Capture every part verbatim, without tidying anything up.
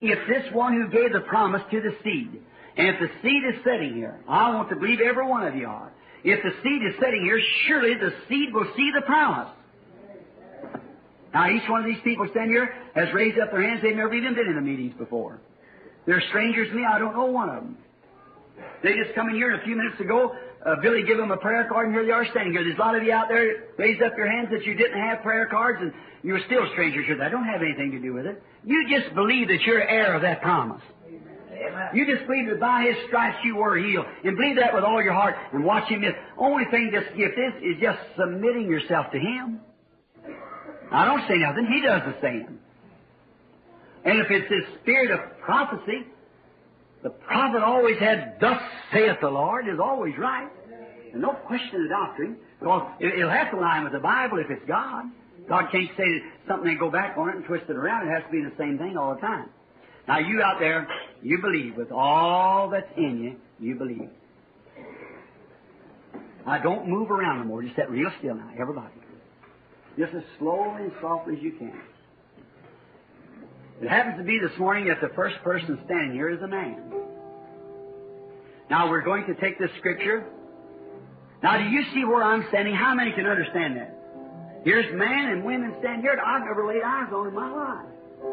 If this one who gave the promise to the seed, and if the seed is sitting here, I want to believe every one of you are. If the seed is sitting here, surely the seed will see the promise. Now, each one of these people standing here has raised up their hands. They've never even been in the meetings before. They're strangers to me. I don't know one of them. They just come in here a few minutes ago. Uh, Billy gave them a prayer card, and here they are standing here. There's a lot of you out there raised up your hands that you didn't have prayer cards, and you were still strangers here. That don't have anything to do with it. You just believe that you're heir of that promise. Amen. You just believe that by His stripes you were healed, and believe that with all your heart, and watch Him. The only thing this gift is, is just submitting yourself to Him. I don't say nothing. He does the same. And if it's His spirit of prophecy, the prophet always had, "Thus saith the Lord," is always right. And no question of doctrine, because it'll have to line with the Bible if it's God. God can't say something and go back on it and twist it around. It has to be the same thing all the time. Now, you out there, you believe with all that's in you, you believe. Now, don't move around no more. Just sit real still now, everybody. Just as slowly and softly as you can. It happens to be this morning that the first person standing here is a man. Now, we're going to take this scripture. Now, do you see where I'm standing? How many can understand that? Here's men and women standing here that I've never laid eyes on in my life.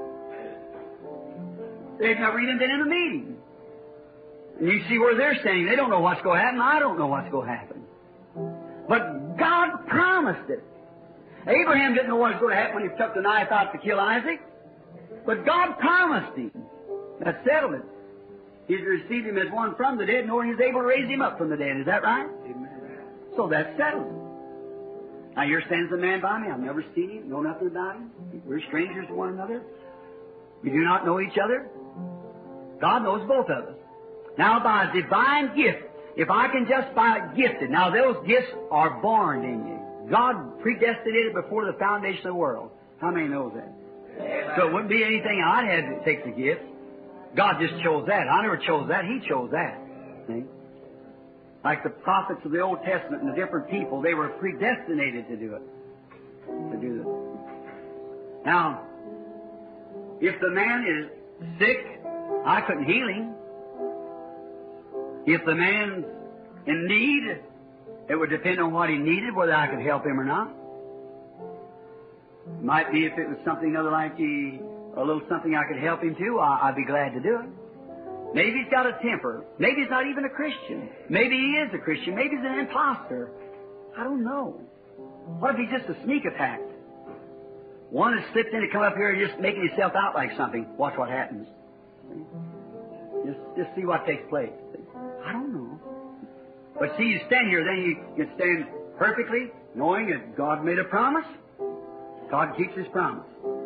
They've never even been in a meeting. And you see where they're standing. They don't know what's going to happen. I don't know what's going to happen. But God promised it. Abraham didn't know what was going to happen when he took the knife out to kill Isaac. But God promised him. That settled it. He'd received him as one from the dead, knowing He was able to raise him up from the dead. Is that right? Amen. So that's settled. Now, you're standing as a man by me. I've never seen him, know nothing about him. We're strangers to one another. We do not know each other. God knows both of us. Now, by a divine gift, if I can just by gifted, now those gifts are born in you. God predestinated before the foundation of the world. How many knows that? Amen. So it wouldn't be anything I had to take the gift. God just chose that. I never chose that. He chose that. See? Like the prophets of the Old Testament and the different people, they were predestinated to do it. To do this. Now, if the man is sick, I couldn't heal him. If the man's in need, it would depend on what he needed, whether I could help him or not. It might be if it was something other like he, a little something I could help him to, I, I'd be glad to do it. Maybe he's got a temper. Maybe he's not even a Christian. Maybe he is a Christian. Maybe he's an imposter. I don't know. What if he's just a sneak attack? One has slipped in to come up here and just making himself out like something. Watch what happens. Just, just see what takes place. I don't know. But see, you stand here, then you can stand perfectly, knowing that God made a promise. God keeps His promise.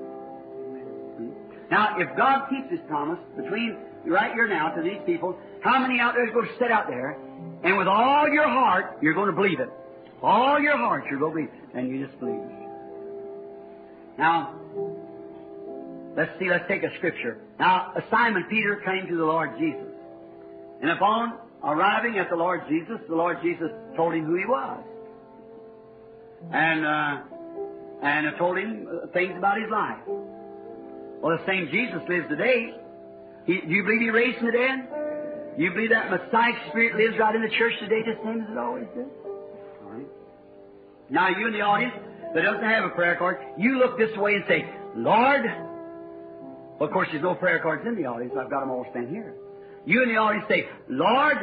Now, if God keeps His promise between right here now to these people, how many out there is going to sit out there and with all your heart you're going to believe it? All your heart you're going to believe it, and you just believe it. Now, let's see. Let's take a scripture. Now, Simon Peter came to the Lord Jesus, and upon arriving at the Lord Jesus, the Lord Jesus told him who He was, and uh, and told him things about His life. Well, the same Jesus lives today. He, do you believe He raised from the dead? Do you believe that Messiah Spirit lives right in the church today, the same as it always did? All right. Now, you in the audience that doesn't have a prayer card, you look this way and say, "Lord," well, of course, there's no prayer cards in the audience. I've got them all standing here. You in the audience say, "Lord,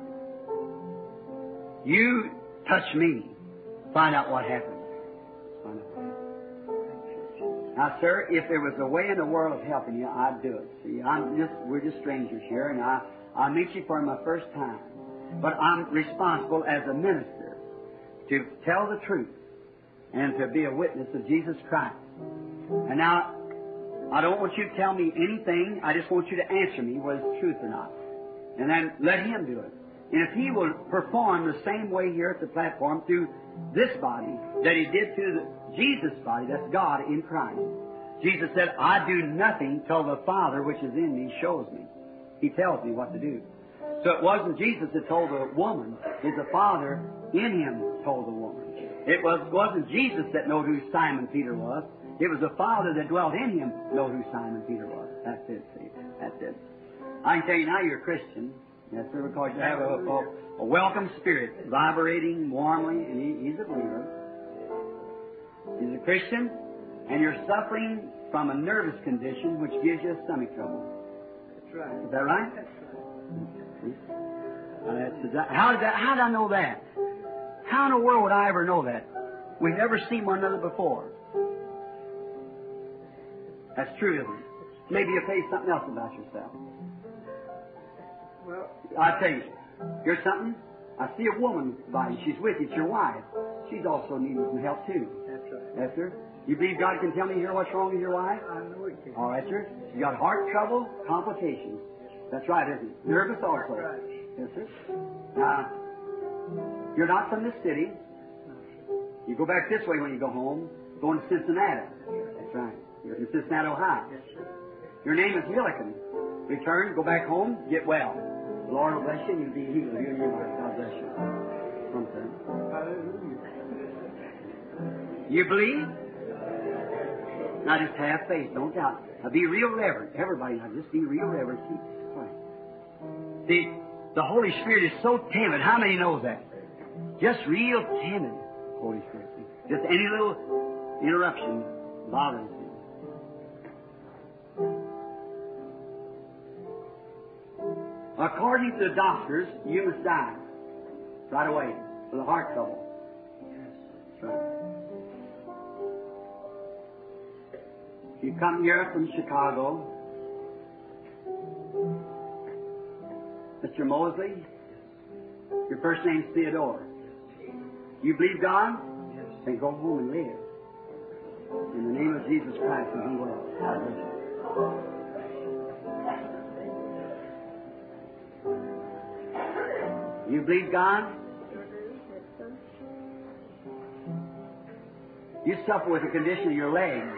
you touch me." Find out what happens. Find out what happens. Now, sir, if there was a way in the world of helping you, I'd do it. See, I'm just, we're just strangers here, and I, I meet you for my first time. But I'm responsible as a minister to tell the truth and to be a witness of Jesus Christ. And now, I don't want you to tell me anything. I just want you to answer me whether it's truth or not. And then let Him do it. And if He will perform the same way here at the platform through this body that He did through the Jesus' body, that's God in Christ. Jesus said, "I do nothing till the Father which is in me shows me." He tells me what to do. So it wasn't Jesus that told the woman. It's the Father in Him told the woman. It was, wasn't Jesus that knew who Simon Peter was. It was the Father that dwelt in Him know who Simon Peter was. That's it, see. That's it. I can tell you now you're a Christian. Yes, sir, because you have a, a, a welcome spirit, vibrating warmly, and he, he's a believer. He's a Christian, and you're suffering from a nervous condition which gives you stomach trouble. That's right. Is that right? That's right. Uh, that's, how did that? How did I know that? How in the world would I ever know that? We've never seen one another before. That's true, isn't it? Maybe you'll tell you something else about yourself. Well, I'll tell you. Here's something. I see a woman by you. She's with you. It's your wife. She's also needing some help, too. that's right. Yes, sir? You believe God can tell me here what's wrong with your wife? I know it can. All right, sir. You got heart trouble, complications. That's right, isn't it? Nervous also. That's right. Yes, sir. Now, you're not from this city. You go back this way when you go home, going to Cincinnati. That's right. You're in Cincinnati, Ohio. Yes, sir. Your name is Milliken. Return, go back home, get well. The Lord will bless you, and you'll be healed. You and your wife. God bless you. Come, sir. Hallelujah. You believe? Now just have faith. Don't doubt. Now be real reverent. Everybody now just be real reverent. Keep quiet. See, the Holy Spirit is so timid. How many knows that? Just real timid. Holy Spirit. Just any little interruption bothers you. According to the doctors, you must die right away for the heart trouble. That's right. You come here from Chicago. Mister Mosley, your first name's Theodore. You believe God? Yes. Then go home and live. In the name of Jesus Christ, and be well. God bless you. You believe God? You suffer with the condition of your legs.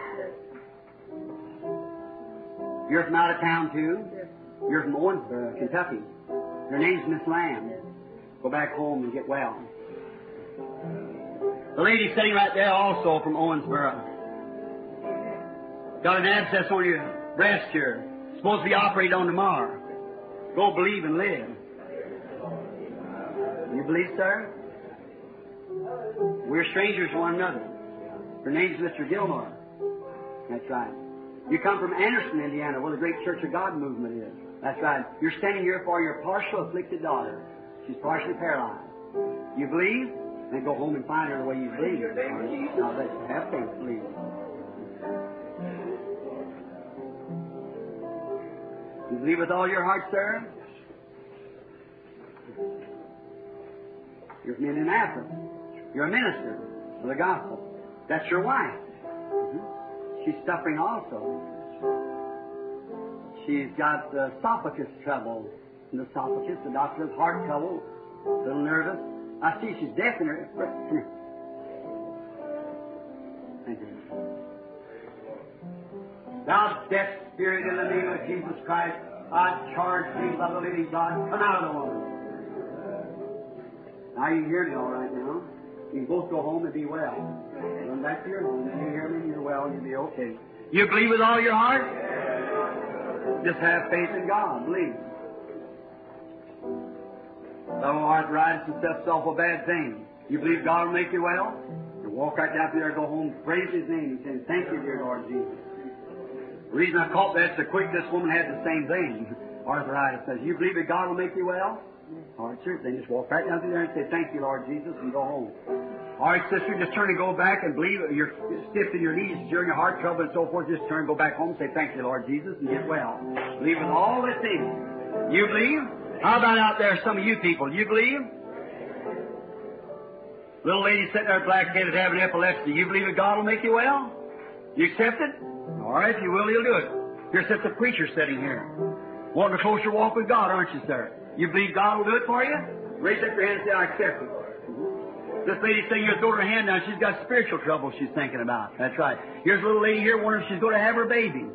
You're from out of town, too? You're from Owensboro, Kentucky. Your name's Miss Lamb. Go back home and get well. The lady sitting right there also from Owensboro. Got an abscess on your breast here. Supposed to be operated on tomorrow. Go believe and live. You believe, sir? We're strangers to one another. Her name's Mister Gilmore. That's right. You come from Anderson, Indiana, where the great Church of God movement is. That's right. You're standing here for your partial afflicted daughter. She's partially paralyzed. You believe? Then go home and find her the way you believe. Now let you have faith, believe. You believe with all your heart, sir? You're from Indianapolis. You're a minister of the gospel. That's your wife. Mm-hmm. She's suffering also. She's got uh, esophagus trouble. In the esophagus, the doctor has heart trouble, a little nervous. I see she's deaf in her. Come here. Thank you. Thou deaf spirit, in the name of Jesus Christ, I charge thee by the living God, come out of the woman. Now you hear me all right now. You can both go home and be well. Run back to your home. You hear me? You're well. You'll be okay. You believe with all your heart? Just have faith in God. Believe. Some arthritis and stuff's awful bad thing. You believe God will make you well? You walk right down there, go home, praise His name, and say, "Thank you, dear Lord Jesus." The reason I caught that so quick, this woman had the same thing. Arthritis says, "You believe that God will make you well?" All right, sir. Then just walk right down through there and say, "Thank you, Lord Jesus," and go home. All right, sister, just turn and go back and believe. You're stiff in your knees during your heart trouble and so forth. Just turn and go back home and say, "Thank you, Lord Jesus," and get well. Believe with all that's in you. You believe? How about out there, some of you people? You believe? Little lady sitting there black-headed having epilepsy. You believe that God will make you well? You accept it? All right, if you will, He'll do it. Here's just a preacher sitting here. Wanting a closer walk with God, aren't you, sir? You believe God will do it for you? Raise up your hand and say, "I accept it." This lady saying you're throwing her hand down. She's got spiritual trouble she's thinking about. That's right. Here's a little lady here wondering if she's going to have her baby.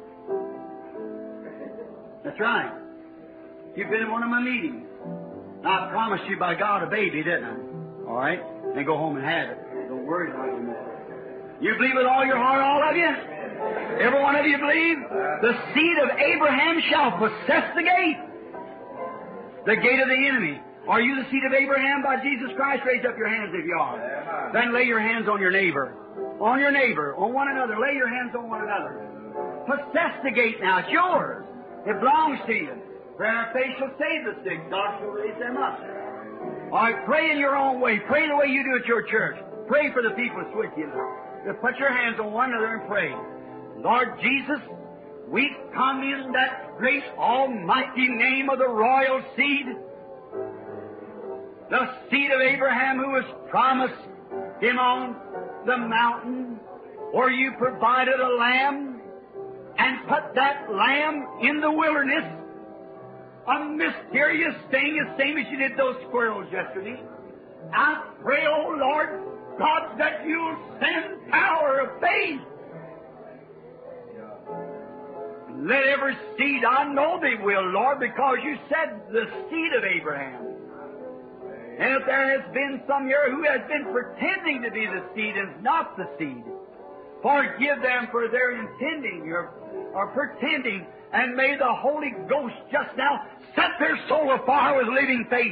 That's right. You've been in one of my meetings. I promised you by God a baby, didn't I? All right? Then go home and have it. Don't worry about it. You believe with all your heart, all of you? Every one of you believe? The seed of Abraham shall possess the gate. The gate of the enemy. Are you the seed of Abraham by Jesus Christ? Raise up your hands if you are. Then lay your hands on your neighbor. On your neighbor. On one another. Lay your hands on one another. Possess the gate now. It's yours. It belongs to you. Prayer and faith shall save the sick. God shall raise them up. All right, pray in your own way. Pray the way you do at your church. Pray for the people that's with you now. Just put your hands on one another and pray. Lord Jesus, we come in that great almighty name of the royal seed, the seed of Abraham who was promised him on the mountain where you provided a lamb and put that lamb in the wilderness. A mysterious thing, the same as you did those squirrels yesterday. I pray, oh Lord God, that you'll send power of faith. Let every seed, I know they will, Lord, because you said the seed of Abraham. And if there has been some here who has been pretending to be the seed and is not the seed, forgive them for their intending or, or pretending, and may the Holy Ghost just now set their soul afire with living faith.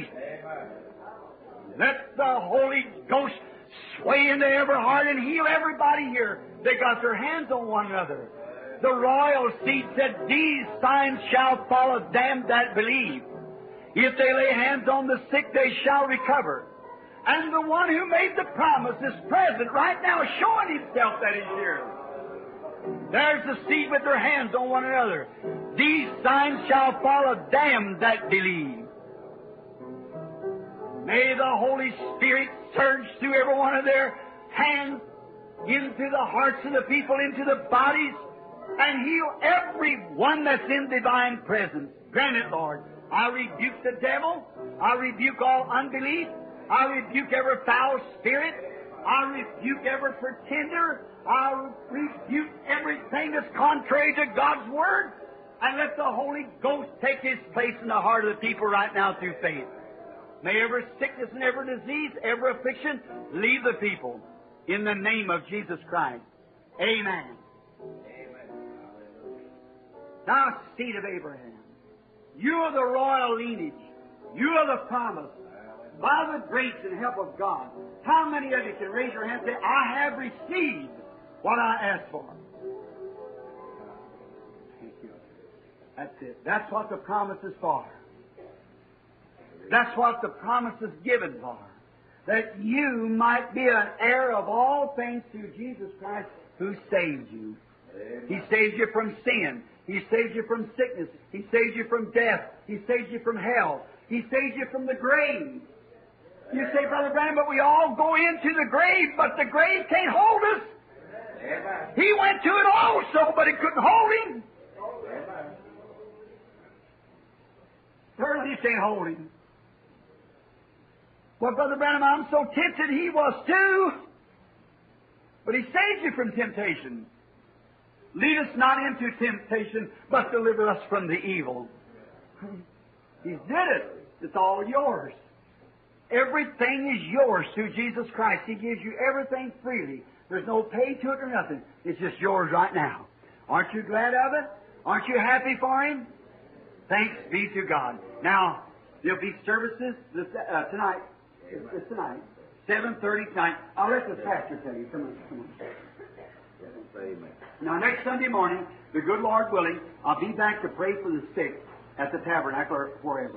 Let the Holy Ghost sway into every heart and heal everybody here. They got their hands on one another. The royal seed said, these signs shall follow them that believe. If they lay hands on the sick, they shall recover. And the one who made the promise is present right now, showing himself that he's here. There's the seed with their hands on one another. These signs shall follow them that believe. May the Holy Spirit surge through every one of their hands into the hearts of the people, into the bodies, and heal every one that's in divine presence. Grant it, Lord. I rebuke the devil. I rebuke all unbelief. I rebuke every foul spirit. I rebuke every pretender. I rebuke everything that's contrary to God's Word. And let the Holy Ghost take His place in the heart of the people right now through faith. May every sickness and every disease, every affliction, leave the people. In the name of Jesus Christ. Amen. Thou seed of Abraham, you are the royal lineage. You are the promise. By the grace and help of God, how many of you can raise your hand and say, I have received what I asked for? Thank you. That's it. That's what the promise is for. That's what the promise is given for. That you might be an heir of all things through Jesus Christ who saved you. He saves you from sin. He saves you from sickness. He saves you from death. He saves you from hell. He saves you from the grave. You say, Brother Branham, but we all go into the grave, but the grave can't hold us. He went to it also, but it couldn't hold him. Certainly it can't hold him. Well, Brother Branham, I'm so tempted, he was too. But he saves you from temptation. Lead us not into temptation, but deliver us from the evil. He did it. It's all yours. Everything is yours through Jesus Christ. He gives you everything freely. There's no pay to it or nothing. It's just yours right now. Aren't you glad of it? Aren't you happy for Him? Thanks be to God. Now, there'll be services this, uh, tonight. It's, it's tonight. seven thirty tonight. I'll let the pastor tell you. Come on, come on. Amen. Now, next Sunday morning, the good Lord willing, I'll be back to pray for the sick at the tabernacle or wherever.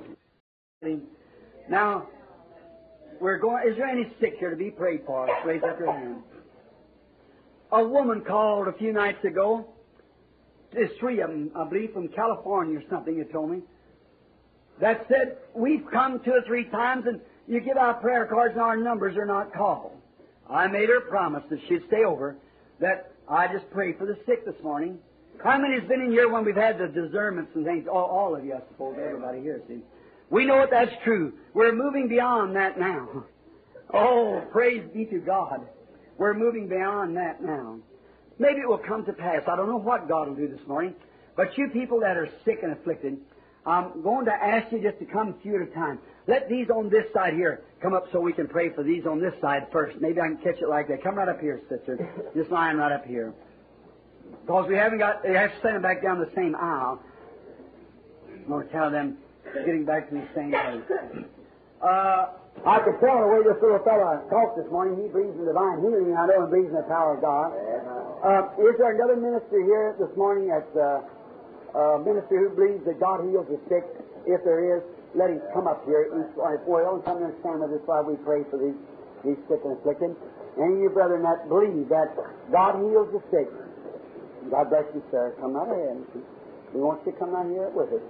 Now, we're going. Is there any sick here to be prayed for? Raise up your hand. A woman called a few nights ago. There's three of them, I believe, from California or something, you told me, that said, we've come two or three times and you give out prayer cards and our numbers are not called. I made her promise that she'd stay over, that I just prayed for the sick this morning. How many has been in here when we've had the discernments and things? All, all of you, I suppose, everybody here, see. We know that that's true. We're moving beyond that now. Oh, praise be to God. We're moving beyond that now. Maybe it will come to pass. I don't know what God will do this morning. But you people that are sick and afflicted, I'm going to ask you just to come a few at a time. Let these on this side here come up so we can pray for these on this side first. Maybe I can catch it like that. Come right up here, sister. Just line right up here. Because we haven't got, they have to send them back down the same aisle. I'm going to tell them getting back to the same place. Uh, I could tell the way this little fellow talked this morning, he breathes in divine healing, I know, and breathes in the power of God. Uh, is there another minister here this morning that's uh, a minister who believes that God heals the sick? If there is, let him come up here. Each one, if we all come and stand with us while we pray for these, these sick and afflicted. Any of you brethren that believe that God heals the sick, God bless you, sir. Come right ahead. We want you to come down here with us.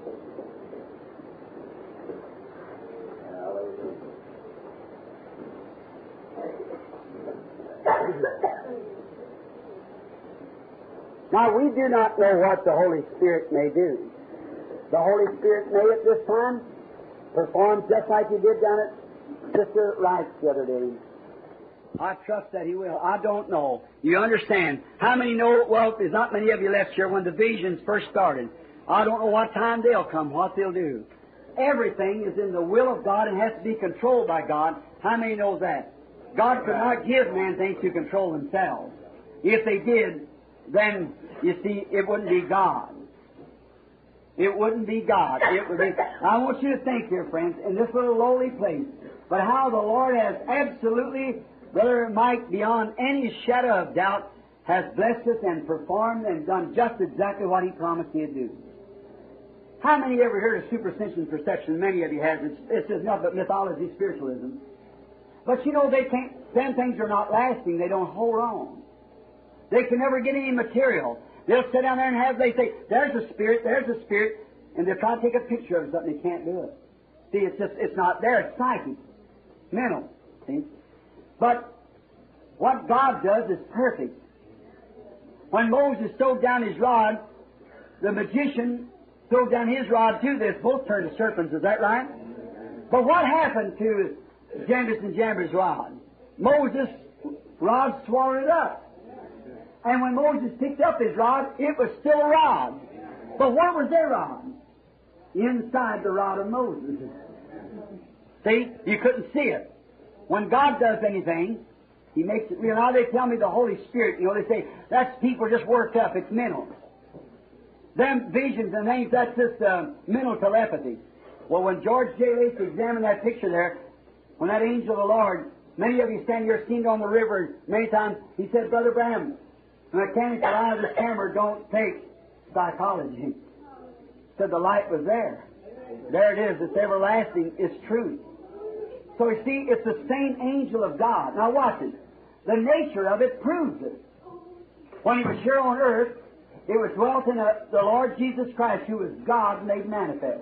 Now, we do not know what the Holy Spirit may do. The Holy Spirit may at this time perform just like He did down at Sister Wright's the other day. I trust that He will. I don't know. You understand? How many know? Well, there's not many of you left here when the visions first started. I don't know what time they'll come, what they'll do. Everything is in the will of God and has to be controlled by God. How many know that? God could not give man things to control themselves. If they did, then, you see, it wouldn't be God. It wouldn't be God. It would be. I want you to think here, friends, in this little lowly place, but how the Lord has absolutely, Brother Mike, beyond any shadow of doubt, has blessed us and performed and done just exactly what He promised He'd do. How many ever heard of superstition perception? Many of you have. It's, it's just nothing but mythology, spiritualism. But you know, they can't, them things are not lasting. They don't hold on. They can never get any material. They'll sit down there and have, they say, there's a spirit, there's a spirit, and they'll try to take a picture of something. They can't do it. See, it's just, it's not there. It's psychic. Mental. See? But what God does is perfect. When Moses threw down his rod, the magician threw down his rod too. They both turned to serpents. Is that right? But what happened to Jannes and Jambres' rod? Moses' rod swallowed it up. And when Moses picked up his rod, it was still a rod. But what was their rod? Inside the rod of Moses. See? You couldn't see it. When God does anything, He makes it real. Now they tell me the Holy Spirit, you know, they say, that's people just worked up. It's mental. Them visions and things, that's just uh, mental telepathy. Well, when George J. Lacey examined that picture there, when that angel of the Lord, many of you stand here, seen it on the river many times, he said, Brother Branham, the mechanical eye of this camera don't take psychology. Said the light was there. There it is. It's everlasting. It's truth. So you see, it's the same angel of God. Now watch it. The nature of it proves it. When He was here on earth, it was dwelt in a, the Lord Jesus Christ, who was God made manifest.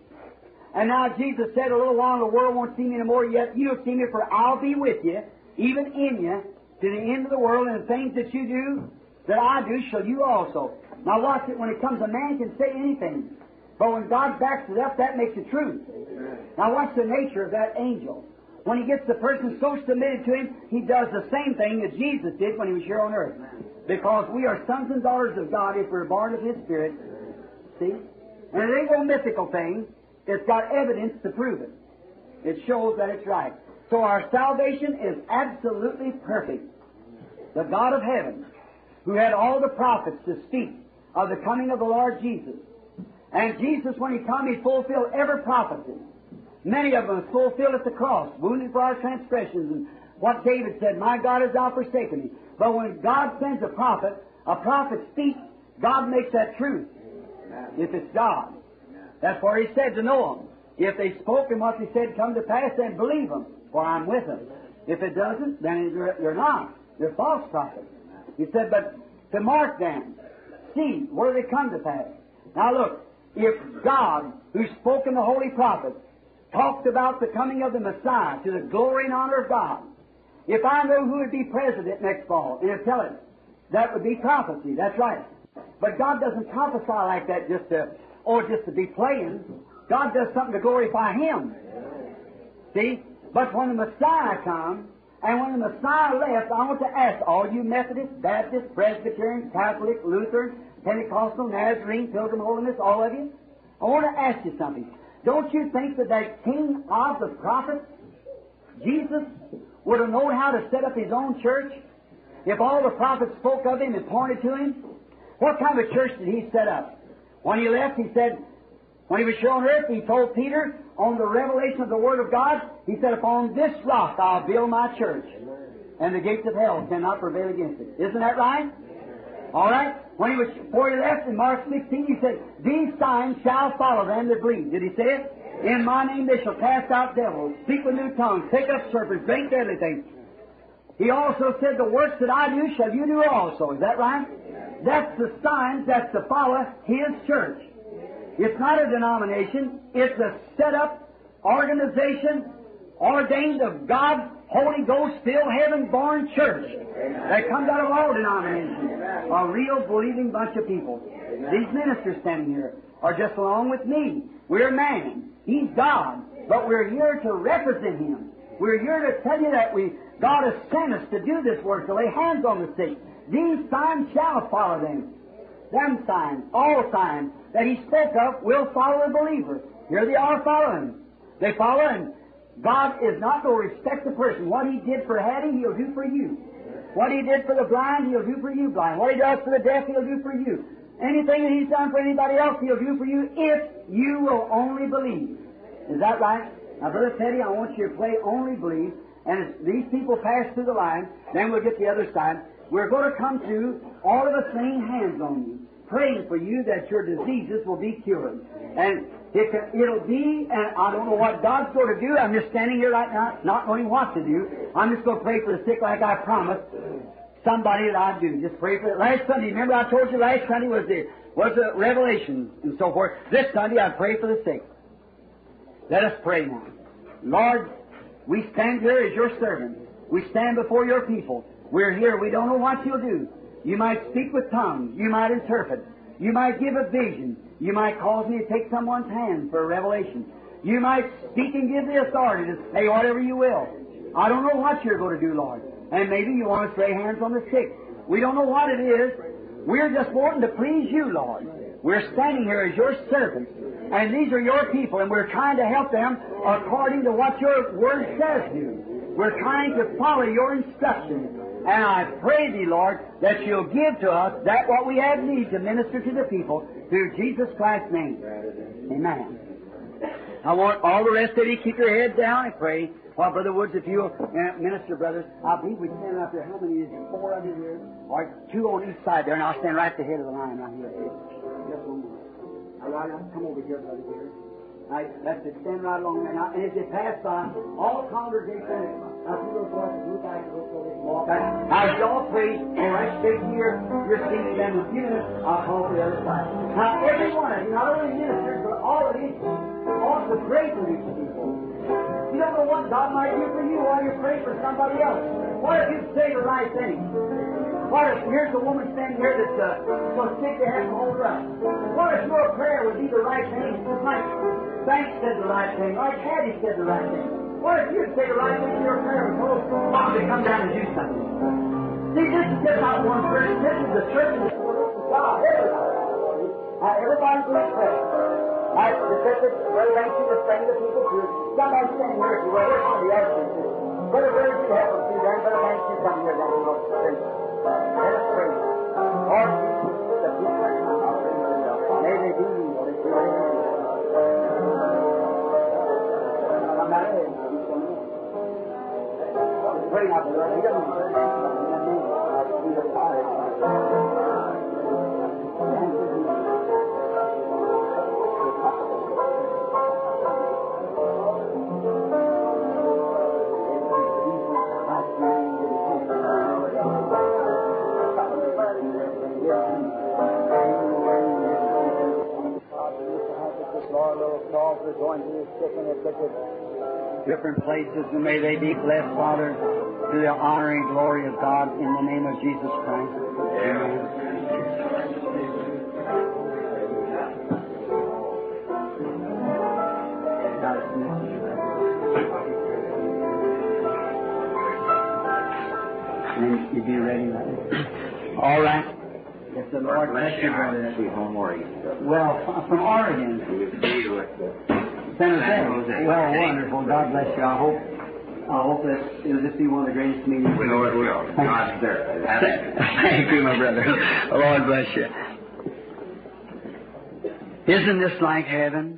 And now Jesus said, a little while the world won't see me anymore, yet you'll see me, for I'll be with you, even in you, to the end of the world, and the things that you do, that I do, shall you also. Now watch it. When it comes, a man can say anything. But when God backs it up, that makes it true. Now watch the nature of that angel. When He gets the person so submitted to Him, He does the same thing that Jesus did when He was here on earth. Because we are sons and daughters of God if we're born of His Spirit. See? And it ain't no mythical thing. It's got evidence to prove it. It shows that it's right. So our salvation is absolutely perfect. The God of heaven, who had all the prophets to speak of the coming of the Lord Jesus. And Jesus, when He come, He fulfilled every prophecy. Many of them fulfilled at the cross, wounded for our transgressions, and what David said, my God has thou forsaken me. But when God sends a prophet, a prophet speaks, God makes that truth. If it's God. That's where He said to know them. If they spoke and what they said come to pass, then believe them, for I'm with them. If it doesn't, then you're not. They're false prophets. He said, but to mark them, see where they come to pass. Now look, if God, who spoke in the holy prophets, talked about the coming of the Messiah to the glory and honor of God, if I know who would be president next fall, and He'll tell it, that would be prophecy. That's right. But God doesn't prophesy like that just to, or just to be playing. God does something to glorify Him. See? But when the Messiah comes, and when the Messiah left, I want to ask all you Methodists, Baptists, Presbyterians, Catholic, Lutheran, Pentecostal, Nazarene, Pilgrim Holiness, all of you, I want to ask you something. Don't you think that that King of the prophets, Jesus, would have known how to set up His own church if all the prophets spoke of Him and pointed to Him? What kind of a church did he set up? When he left, he said, when he was here on earth, he told Peter, on the revelation of the Word of God, he said, upon this rock I'll build my church, and the gates of hell cannot prevail against it. Isn't that right? All right? When he was, before he left in Mark sixteen, he said, these signs shall follow them that believe. Did he say it? In my name they shall cast out devils, speak with new tongues, take up serpents, drink deadly things. He also said, the works that I do shall you do also. Is that right? That's the signs that's to follow His church. It's not a denomination. It's a set-up organization ordained of God, Holy Ghost, filled, heaven-born church that comes out of all denominations. A real believing bunch of people. These ministers standing here are just along with me. We're man. He's God. But we're here to represent Him. We're here to tell you that we God has sent us to do this work, to lay hands on the sick. These signs shall follow them. Them signs, all signs that He spoke of will follow the believer. Here they are following. They follow, and God is not no respect of person. What He did for Hattie, He'll do for you. What He did for the blind, He'll do for you blind. What He does for the deaf, He'll do for you. Anything that He's done for anybody else, He'll do for you if you will only believe. Is that right? Now, Brother Teddy, I want you to play Only Believe, and as these people pass through the line, then we'll get the other side. We're going to come through, all of us laying hands on you, praying for you that your diseases will be cured. And it can, it'll be, and I don't know what God's going to do. I'm just standing here right now, not knowing what to do. I'm just going to pray for the sick like I promised somebody that I do. Just pray for it. Last Sunday, remember I told you last Sunday was the was the Revelation and so forth. This Sunday I pray for the sick. Let us pray now. Lord, we stand here as your servants. We stand before your people. We're here. We don't know what you'll do. You might speak with tongues. You might interpret. You might give a vision. You might cause me to take someone's hand for a revelation. You might speak and give the authority to say whatever you will. I don't know what you're going to do, Lord. And maybe you want us to lay hands on the sick. We don't know what it is. We're just wanting to please you, Lord. We're standing here as your servants. And these are your people, and we're trying to help them according to what your Word says do. We're trying to follow your instructions. And I pray thee, Lord, that you'll give to us that what we have need to minister to the people through Jesus Christ's name. Amen. I want all the rest of you to keep your head down and pray. Well, Brother Woods, if you'll uh, minister, brothers, I believe we stand out there. How many is it? Four of you here? Or two on each side there, and I'll stand right at the head of the line right here. Just one more. All right, come over here, brother, here. All right, that's it. Stand right along there now. And as they pass by, all congregation, now if you look forward, look back, look forward, walk back. Now, as y'all pray, all right, stay here, you're seated, then in a few minutes, I'll call for the other side. Now, every one of you, not only ministers, but all of you, also pray for these people. You don't know what God might do for you while you pray for somebody else. What if you say the right thing? What if, here's a woman standing here that's uh, so sick they have to hold her up. What if your prayer would be the right thing? Like Banks said the right thing, like Hattie said the right thing. What if you'd say the right thing in your prayer and told God to come down and do something? See, this is just not one person. This is the church of God. Everybody. Now, everybody's going to pray. Like the church of Brother Banksy was praying to people too. Somebody standing here, if you will, there's one of the elders. Brother Brother, you help them through there. Brother Banksy, come here, down and look. Let us pray. Lord Jesus, the people that come out in yourself, may they be healed if you are in your come out ahead. Pray now, brother. He doesn't pray. In the name of Jesus Christ. Different places, and may they be blessed, Father, to the honor and glory of God in the name of Jesus Christ. Amen. And you be ready now. All right. If the Lord bless you, brother. Well, from Oregon. San Jose. Well, wonderful. God bless you. I hope I hope that it'll just be one of the greatest meetings. We know it will. God's there. Thank you, my brother. The Lord bless you. Isn't this like heaven?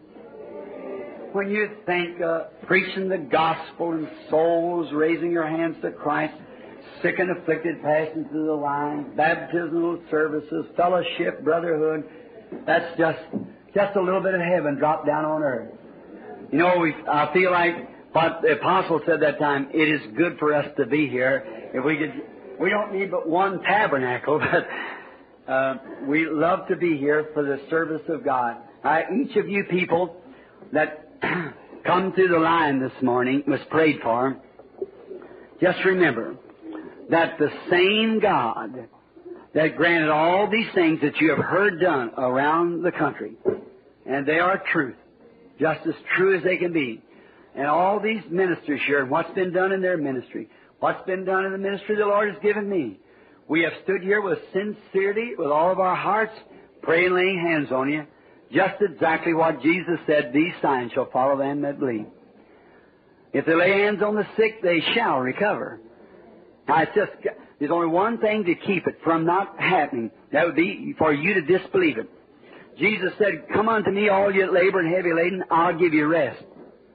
When you think uh, preaching the gospel and souls, raising your hands to Christ, sick and afflicted passing through the line, baptismal services, fellowship, brotherhood, that's just just a little bit of heaven dropped down on earth. You know, we, I feel like what the apostle said that time, it is good for us to be here. If we could, we don't need but one tabernacle, but uh, we love to be here for the service of God. Uh, each of you people that come through the line this morning was prayed for. Just remember that the same God that granted all these things that you have heard done around the country, and they are truth, just as true as they can be. And all these ministers here, what's been done in their ministry, what's been done in the ministry the Lord has given me. We have stood here with sincerity, with all of our hearts, praying, laying hands on you. Just exactly what Jesus said, these signs shall follow them that believe. If they lay hands on the sick, they shall recover. Now, it's just, there's only one thing to keep it from not happening. That would be for you to disbelieve it. Jesus said, come unto me, all you that labor and heavy laden, I'll give you rest.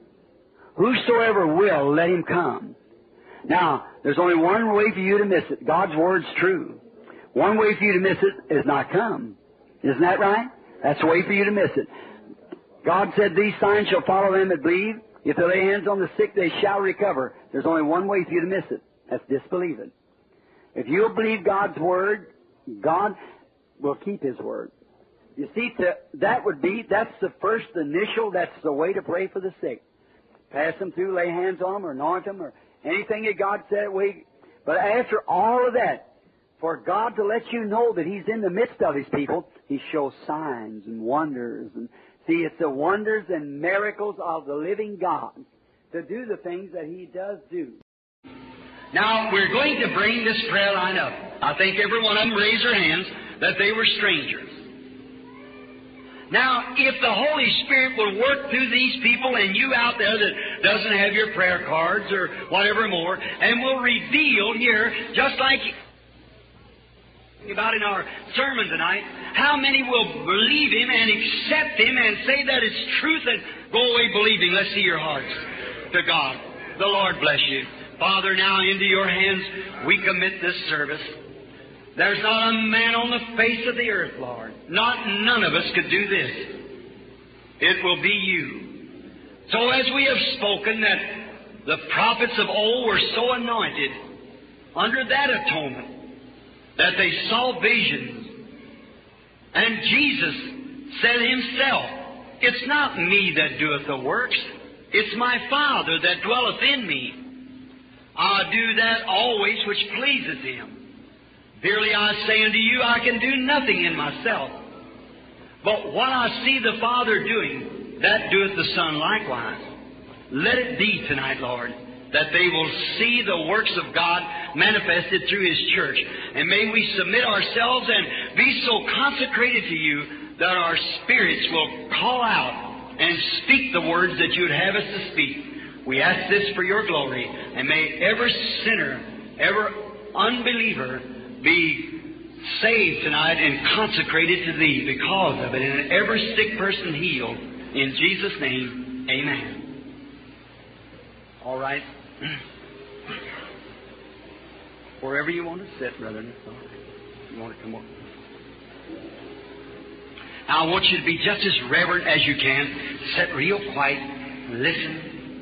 Whosoever will, let him come. Now, there's only one way for you to miss it. God's Word's true. One way for you to miss it is not come. Isn't that right? That's the way for you to miss it. God said, these signs shall follow them that believe. If they lay hands on the sick, they shall recover. There's only one way for you to miss it. That's disbelieve it. If you'll believe God's Word, God will keep His Word. You see, to, that would be, that's the first initial, that's the way to pray for the sick. Pass them through, lay hands on them, or anoint them, or anything that God said. We, but after all of that, for God to let you know that He's in the midst of His people, He shows signs and wonders. And see, it's the wonders and miracles of the living God to do the things that He does do. Now, we're going to bring this prayer line up. I think every one of them raised their hands that they were strangers. Now, if the Holy Spirit will work through these people and you out there that doesn't have your prayer cards or whatever more, and will reveal here, just like about in our sermon tonight, how many will believe Him and accept Him and say that it's truth and go away believing. Let's see your hearts to God. The Lord bless you. Father, now into your hands we commit this service. There's not a man on the face of the earth, Lord. Not none of us could do this. It will be you. So as we have spoken that the prophets of old were so anointed under that atonement that they saw visions. And Jesus said Himself, it's not me that doeth the works, it's my Father that dwelleth in me. I do that always which pleases Him. Verily I say unto you, I can do nothing in myself. But what I see the Father doing, that doeth the Son likewise. Let it be tonight, Lord, that they will see the works of God manifested through His church. And may we submit ourselves and be so consecrated to you that our spirits will call out and speak the words that you would have us to speak. We ask this for your glory, and may every sinner, every unbeliever be saved tonight and consecrated to Thee because of it, and every sick person healed. In Jesus' name, amen. All right. Wherever you want to sit, brother. You want to come up. Now, I want you to be just as reverent as you can. Sit real quiet. Listen.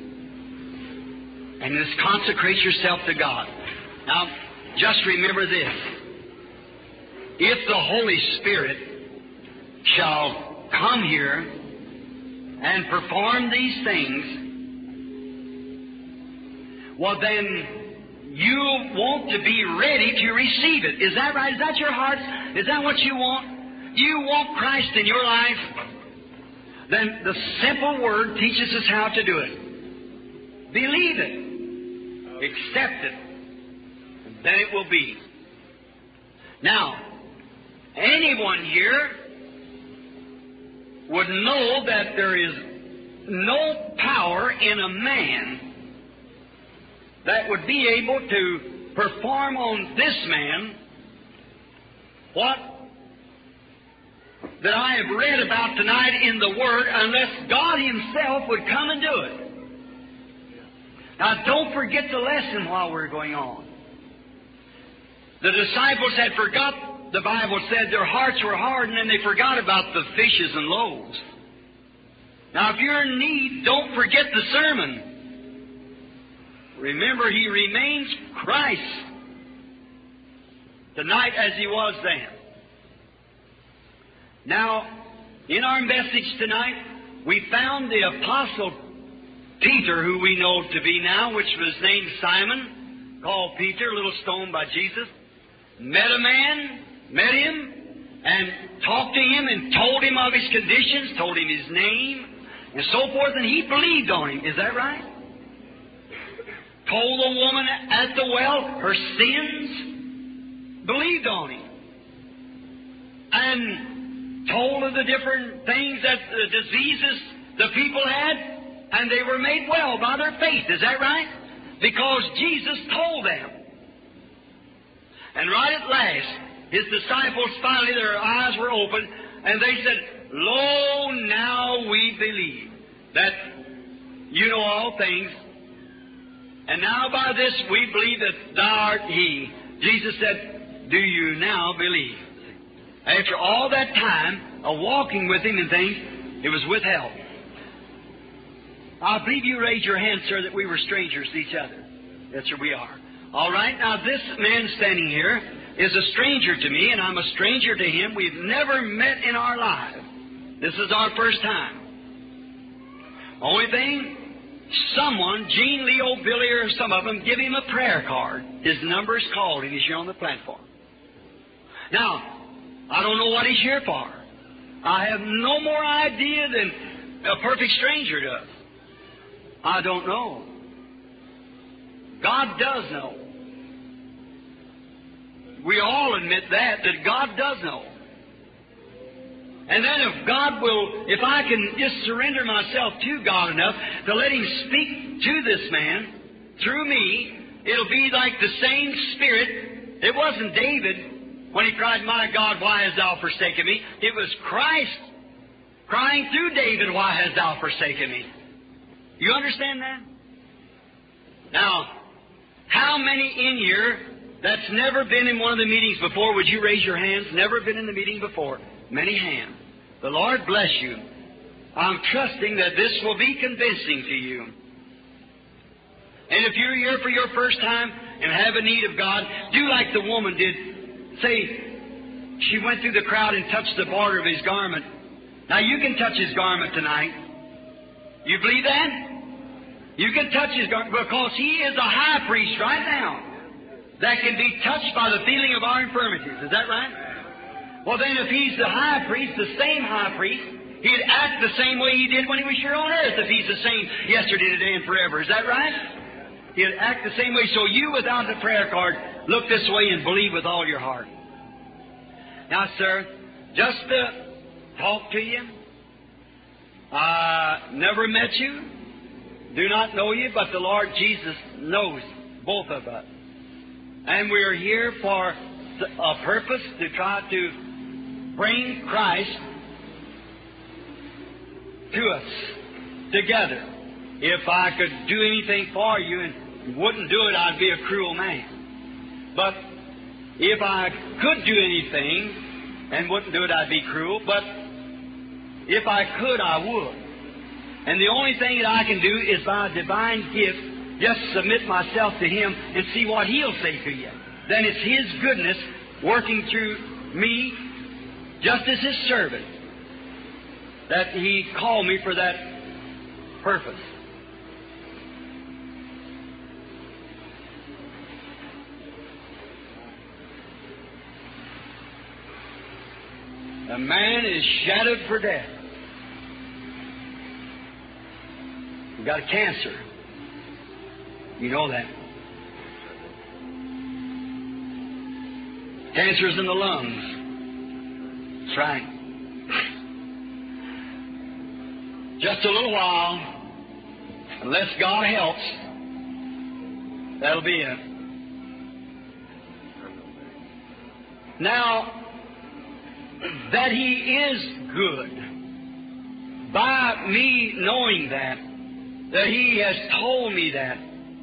And just consecrate yourself to God. Now, just remember this. If the Holy Spirit shall come here and perform these things, well then you want to be ready to receive it. Is that right? Is that your heart? Is that what you want? You want Christ in your life? Then the simple Word teaches us how to do it. Believe it. Accept it. And then it will be. Now, anyone here would know that there is no power in a man that would be able to perform on this man what that I have read about tonight in the Word unless God Himself would come and do it. Now, don't forget the lesson while we're going on. The disciples had forgot, the Bible said, their hearts were hardened and they forgot about the fishes and loaves. Now, if you're in need, don't forget the sermon. Remember, He remains Christ tonight as He was then. Now, in our message tonight, we found the Apostle Peter, who we know to be now, which was named Simon, called Peter, a little stoned by Jesus, met a man, met him, and talked to him and told him of his conditions, told him his name, and so forth, and he believed on him. Is that right? Told the woman at the well her sins, believed on him, and told of the different things that the diseases the people had, and they were made well by their faith. Is that right? Because Jesus told them. And right at last, His disciples finally, their eyes were opened, and they said, Lo, now we believe that You know all things, and now by this we believe that Thou art He. Jesus said, Do you now believe? After all that time of walking with Him and things, it was withheld. I believe you raised your hand, sir, that we were strangers to each other. Yes, sir, we are. All right, now this man standing here is a stranger to me, and I'm a stranger to him. We've never met in our lives. This is our first time. Only thing, someone, Gene, Leo, Billy, or some of them, give him a prayer card. His number is called, and he's here on the platform. Now, I don't know what he's here for. I have no more idea than a perfect stranger does. I don't know. God does know. We all admit that, that God does know. And then if God will, if I can just surrender myself to God enough to let Him speak to this man through me, it'll be like the same Spirit. It wasn't David when he cried, My God, why hast Thou forsaken me? It was Christ crying through David, Why hast Thou forsaken me? You understand that? Now, how many in here that's never been in one of the meetings before, would you raise your hands? Never been in the meeting before. Many hands. The Lord bless you. I'm trusting that this will be convincing to you. And if you're here for your first time and have a need of God, do like the woman did. Say, she went through the crowd and touched the border of His garment. Now you can touch His garment tonight. You believe that? You can touch His garment because He is a high priest right now that can be touched by the feeling of our infirmities. Is that right? Well, then if He's the high priest, the same high priest, He'd act the same way He did when He was here on earth if He's the same yesterday, today, and forever. Is that right? He'd act the same way. So you, without the prayer card, look this way and believe with all your heart. Now, sir, just to talk to you, I never met you, do not know you, but the Lord Jesus knows both of us. And we are here for a purpose to try to bring Christ to us together. If I could do anything for you and wouldn't do it, I'd be a cruel man. But if I could do anything and wouldn't do it, I'd be cruel. But if I could, I would. And the only thing that I can do is by a divine gift, just submit myself to Him and see what He'll say to you. Then it's His goodness working through me, just as His servant, that He called me for that purpose. A man is shadowed for death. He got a cancer. You know that. Cancer's in the lungs. That's right. Just a little while, unless God helps, that'll be it. Now, that He is good. By me knowing that, that He has told me that,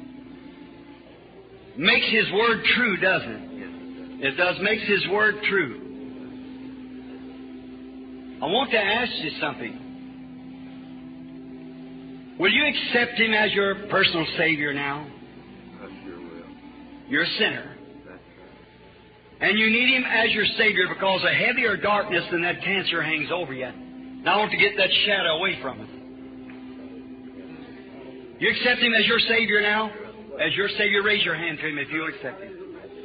makes His Word true, doesn't it? It does, makes His Word true. I want to ask you something. Will you accept Him as your personal Savior now? I sure will. You're a sinner. That's right. And you need Him as your Savior because a heavier darkness than that cancer hangs over you. And I want to get that shadow away from it. You accept Him as your Savior now? As your Savior, raise your hand to Him if you'll accept Him.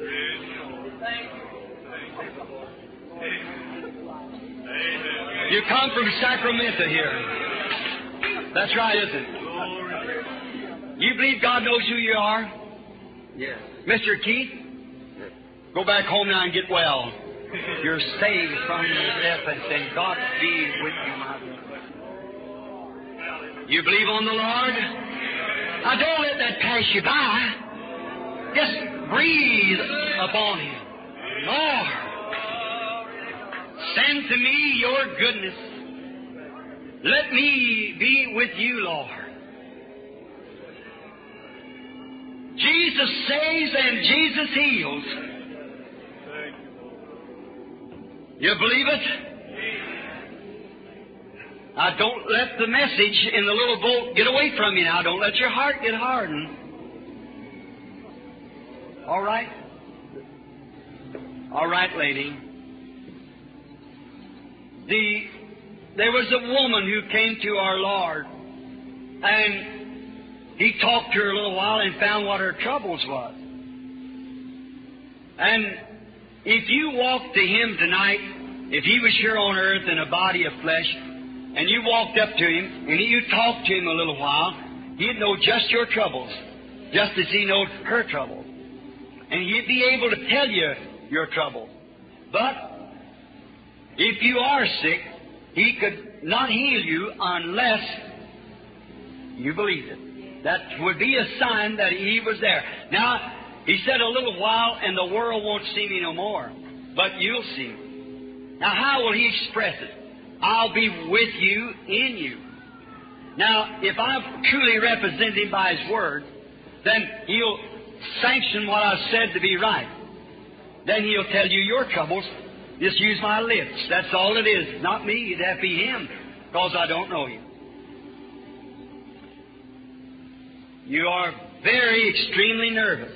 You come from Sacramento here. That's right, isn't it? You believe God knows who you are? Yes. Mister Keith, Yes. go back home now and get well. You're saved from your death, and God be with you, my brother. You believe on the Lord? Now don't let that pass you by. Just breathe upon Him. Lord, send to me your goodness. Let me be with you, Lord. Jesus saves and Jesus heals. You believe it? Now don't let the message in the little boat get away from you now. Don't let your heart get hardened. All right? All right, lady. The, there was a woman who came to our Lord, and He talked to her a little while and found what her troubles was. And if you walked to Him tonight, if He was here on earth in a body of flesh, and you walked up to Him, and you talked to Him a little while, He'd know just your troubles, just as He knows her troubles. And He'd be able to tell you your troubles. But if you are sick, He could not heal you unless you believed it. That would be a sign that He was there. Now, He said a little while, and the world won't see me no more, but you'll see me. Now, how will He express it? I'll be with you, in you. Now, if I truly represent Him by His Word, then He'll sanction what I've said to be right. Then He'll tell you your troubles. Just use my lips. That's all it is. Not me. It'd have to be Him, because I don't know you. You are very extremely nervous.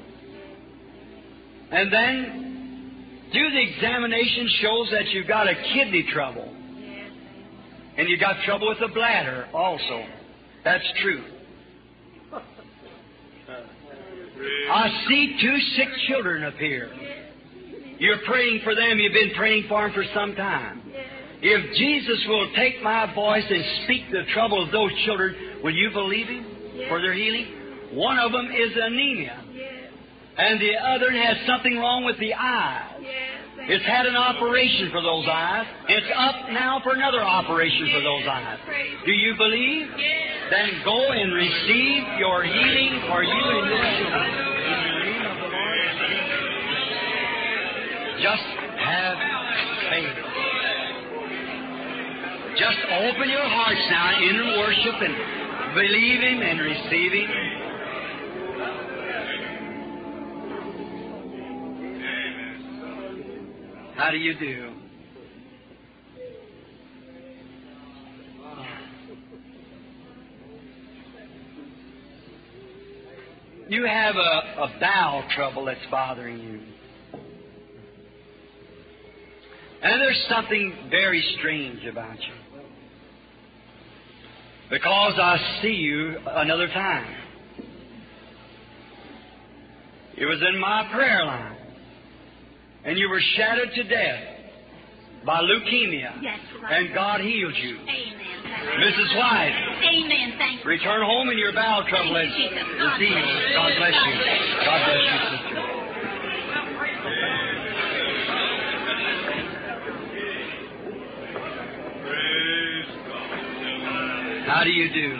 And then, do the examination shows that you've got a kidney trouble. And you've got trouble with the bladder also. That's true. I see two sick children up here. You're praying for them. You've been praying for them for some time. If Jesus will take my voice and speak the trouble of those children, will you believe Him for their healing? One of them is anemia. And the other has something wrong with the eyes. It's had an operation for those eyes. It's up now for another operation for those eyes. Do you believe? Then go and receive your healing for you and your children. In the name of the Lord Jesus. Just have faith. Just open your hearts now in worship and believe Him and receive Him. How do you do? You have a, a bowel trouble that's bothering you. And there's something very strange about you. Because I see you another time. It was in my prayer line. And you were shattered to death by leukemia. Yes, right. And God healed you. Amen. Missus White, Amen. Thank you. return home and your bowel trouble is Thank you, Jesus. is God healed. bless you. God bless you. God bless you, sister. How do you do?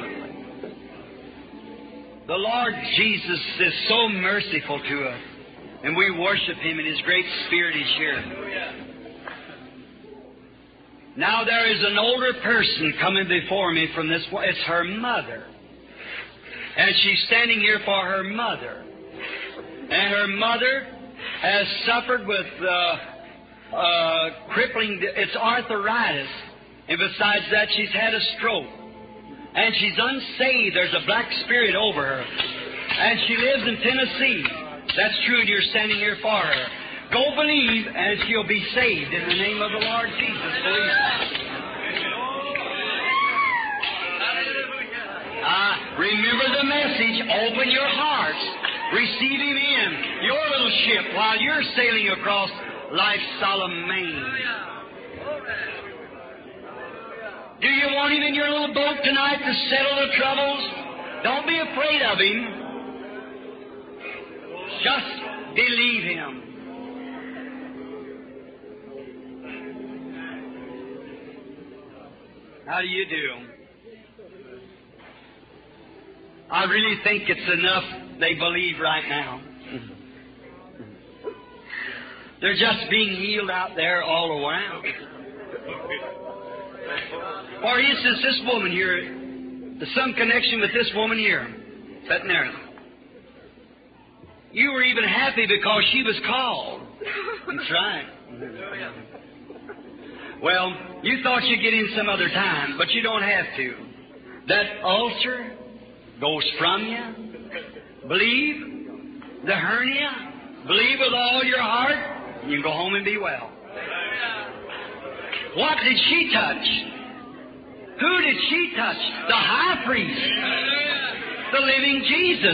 The Lord Jesus is so merciful to us, and we worship Him, and His great Spirit is here. Now there is an older person coming before me from this. It's her mother. And she's standing here for her mother. And her mother has suffered with uh, uh, crippling, it's arthritis. And besides that, she's had a stroke. And she's unsaved. There's a black spirit over her. And she lives in Tennessee. That's true, and you're standing here for her. Go believe, and she'll be saved in the name of the Lord Jesus. Believe. Uh, remember the message. Open your hearts. Receive Him in your little ship while you're sailing across life's solemn main. Do you want Him in your little boat tonight to settle the troubles? Don't be afraid of Him. Just believe Him. How do you do? I really think it's enough they believe right now. They're just being healed out there all around. For instance, this woman here, there's some connection with this woman here, sitting there. You were even happy because she was called. That's right. Well, you thought you'd get in some other time, but you don't have to. That ulcer goes from you. Believe. The hernia. Believe with all your heart. You can go home and be well. What did she touch? Who did she touch? The high priest. The living Jesus.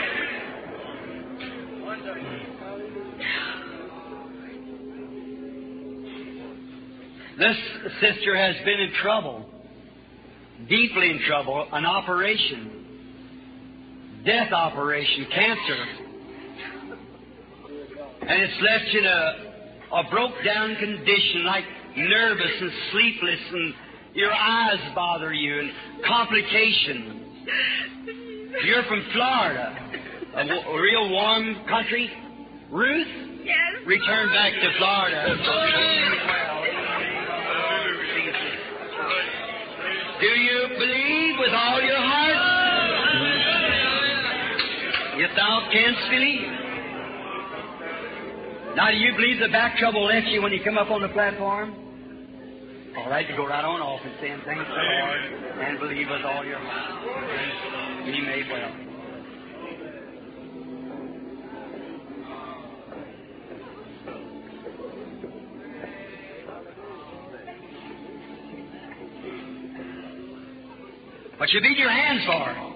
This sister has been in trouble, deeply in trouble, an operation, death operation, cancer. And it's left you in a, a broke-down condition, like nervous and sleepless, and your eyes bother you, and complications. You're from Florida, a, w- a real warm country. Ruth? Yes. Return back to Florida. Do you believe with all your heart? If thou canst believe. Now, do you believe the back trouble left you when you come up on the platform? All right, to go right on off and saying thanks to the Lord and believe with all your heart. You may well. What you beat your hands for?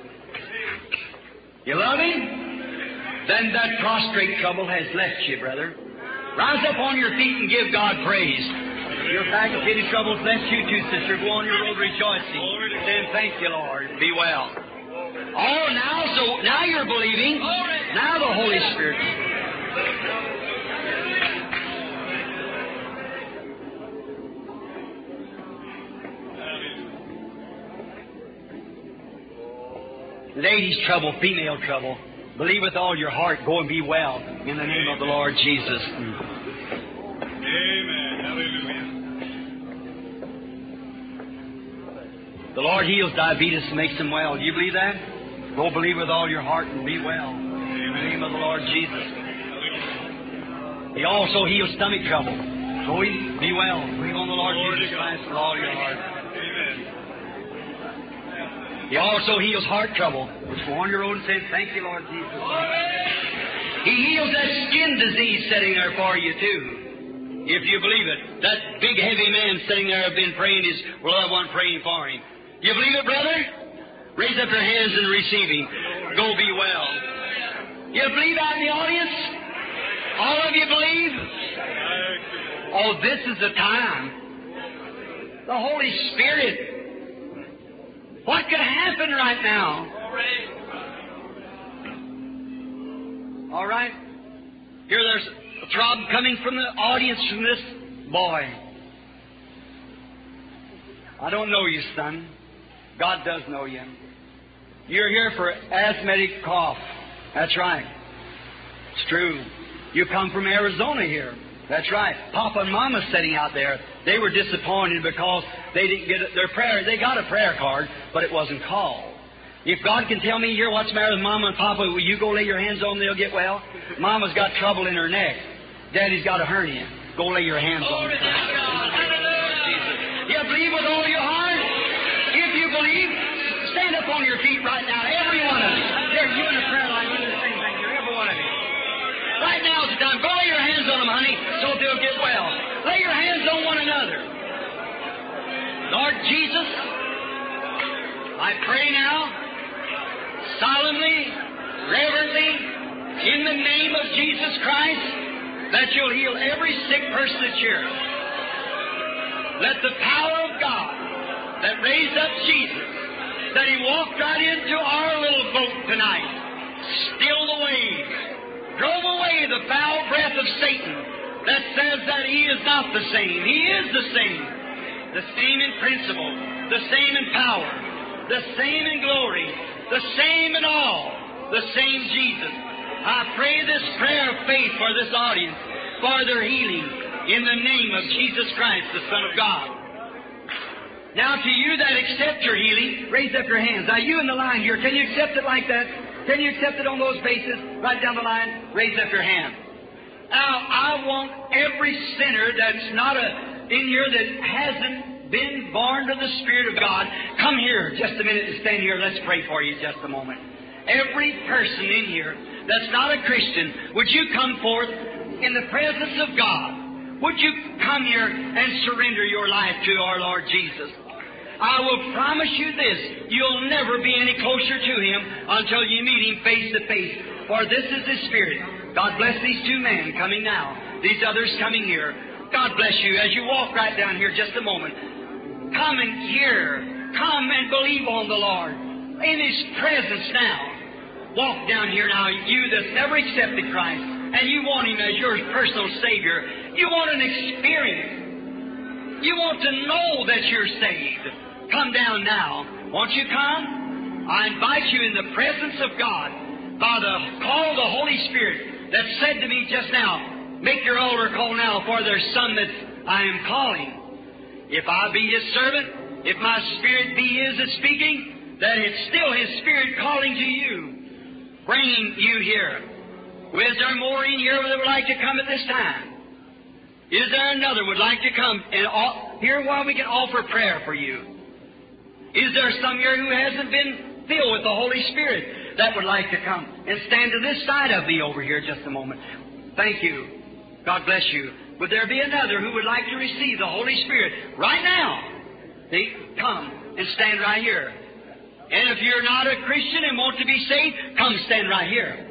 You love Him? Then that prostrate trouble has left you, brother. Rise up on your feet and give God praise. Your facultative trouble's left you too, sister. Go on your road rejoicing. Saying, thank you, Lord. Be well. Oh, now so now you're believing. Now the Holy Spirit. Ladies' trouble, female trouble. Believe with all your heart. Go and be well in the name of the Lord Jesus. Amen. Hallelujah. The Lord heals diabetes and makes them well. Do you believe that? Go believe with all your heart and be well in the name of the Lord Jesus. He also heals stomach trouble. Go be well. Believe on the Lord Jesus Christ with all your heart. He also heals heart trouble, which go on your road and say, thank you, Lord Jesus. He heals that skin disease sitting there for you, too, if you believe it. That big, heavy man sitting there have been praying his, well, I want praying for him. You believe it, brother? Raise up your hands and receive Him. Go be well. You believe out in the audience? All of you believe? Oh, this is the time. The Holy Spirit. What could happen right now? All right. Here there's a throb coming from the audience from this boy. I don't know you, son. God does know you. You're here for asthmatic cough. That's right. It's true. You come from Arizona here. That's right. Papa and Mama sitting out there, they were disappointed because they didn't get their prayer. They got a prayer card, but it wasn't called. If God can tell me here what's the matter with Mama and Papa, will you go lay your hands on them, they'll get well? Mama's got trouble in her neck. Daddy's got a hernia. Go lay your hands on them. You believe with all your heart? If you believe, stand up on your feet right now, every one of you. There, you in the prayer line, you do the same thing here, every one of you. Right now is the time. Go lay your hands on them, honey, so they'll get well. Lay your hands on one another. Lord Jesus, I pray now, solemnly, reverently, in the name of Jesus Christ, that you'll heal every sick person that's here. Let the power of God that raised up Jesus, that He walked right into our little boat tonight, still the waves, drove away the foul breath of Satan that says that He is not the same. He is the same. The same in principle, the same in power, the same in glory, the same in all, the same Jesus. I pray this prayer of faith for this audience, for their healing, in the name of Jesus Christ, the Son of God. Now to you that accept your healing, raise up your hands. Now you in the line here, can you accept it like that? Can you accept it on those bases? Right down the line, raise up your hand. Now I want every sinner that's not a, in here that hasn't been born to the Spirit of God, come here just a minute and stand here. Let's pray for you just a moment. Every person in here that's not a Christian, would you come forth in the presence of God? Would you come here and surrender your life to our Lord Jesus? I will promise you this, you'll never be any closer to Him until you meet Him face to face, for this is His Spirit. God bless these two men coming now, these others coming here. God bless you as you walk right down here just a moment. Come and hear, come and believe on the Lord in His presence now. Walk down here now, you that's never accepted Christ, and you want Him as your personal Savior. You want an experience. You want to know that you're saved. Come down now. Won't you come? I invite you in the presence of God by the call of the Holy Spirit that said to me just now, make your altar call now for their Son that I am calling. If I be His servant, if my spirit be His that's speaking, then it's still His Spirit calling to you, bringing you here. Is there more in here that would like to come at this time? Is there another would like to come and all, here while we can offer prayer for you? Is there some here who hasn't been filled with the Holy Spirit that would like to come and stand to this side of me over here just a moment? Thank you. God bless you. Would there be another who would like to receive the Holy Spirit right now? See, come and stand right here. And if you're not a Christian and want to be saved, come stand right here.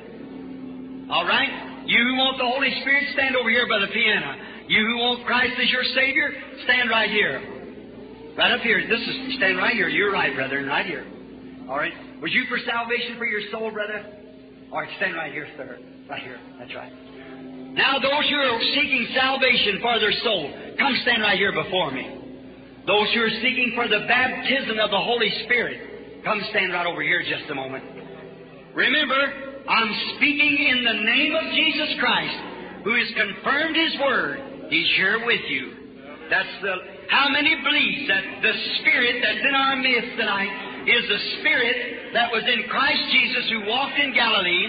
All right? You who want the Holy Spirit, stand over here by the piano. You who want Christ as your Savior, stand right here. Right up here. This is, stand right here. You're right, brethren, right here. All right? Was you for salvation for your soul, brother? All right, stand right here, sir. Right here. That's right. Now, those who are seeking salvation for their soul, come stand right here before me. Those who are seeking for the baptism of the Holy Spirit, come stand right over here just a moment. Remember, I'm speaking in the name of Jesus Christ, who has confirmed His Word. He's here with you. That's the, how many believe that the Spirit that's in our midst tonight is the Spirit that was in Christ Jesus, who walked in Galilee,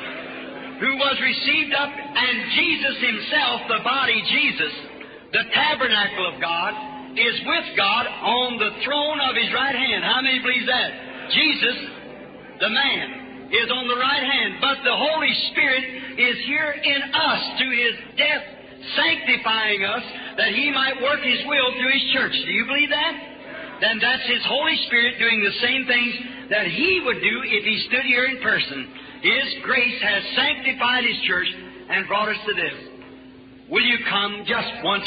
who was received up, and Jesus Himself, the body Jesus, the tabernacle of God, is with God on the throne of His right hand. How many believe that? Jesus, the man, is on the right hand, but the Holy Spirit is here in us through His death, sanctifying us that He might work His will through His church. Do you believe that? Then that's His Holy Spirit doing the same things that He would do if He stood here in person. His grace has sanctified His church and brought us to this. Will you come just one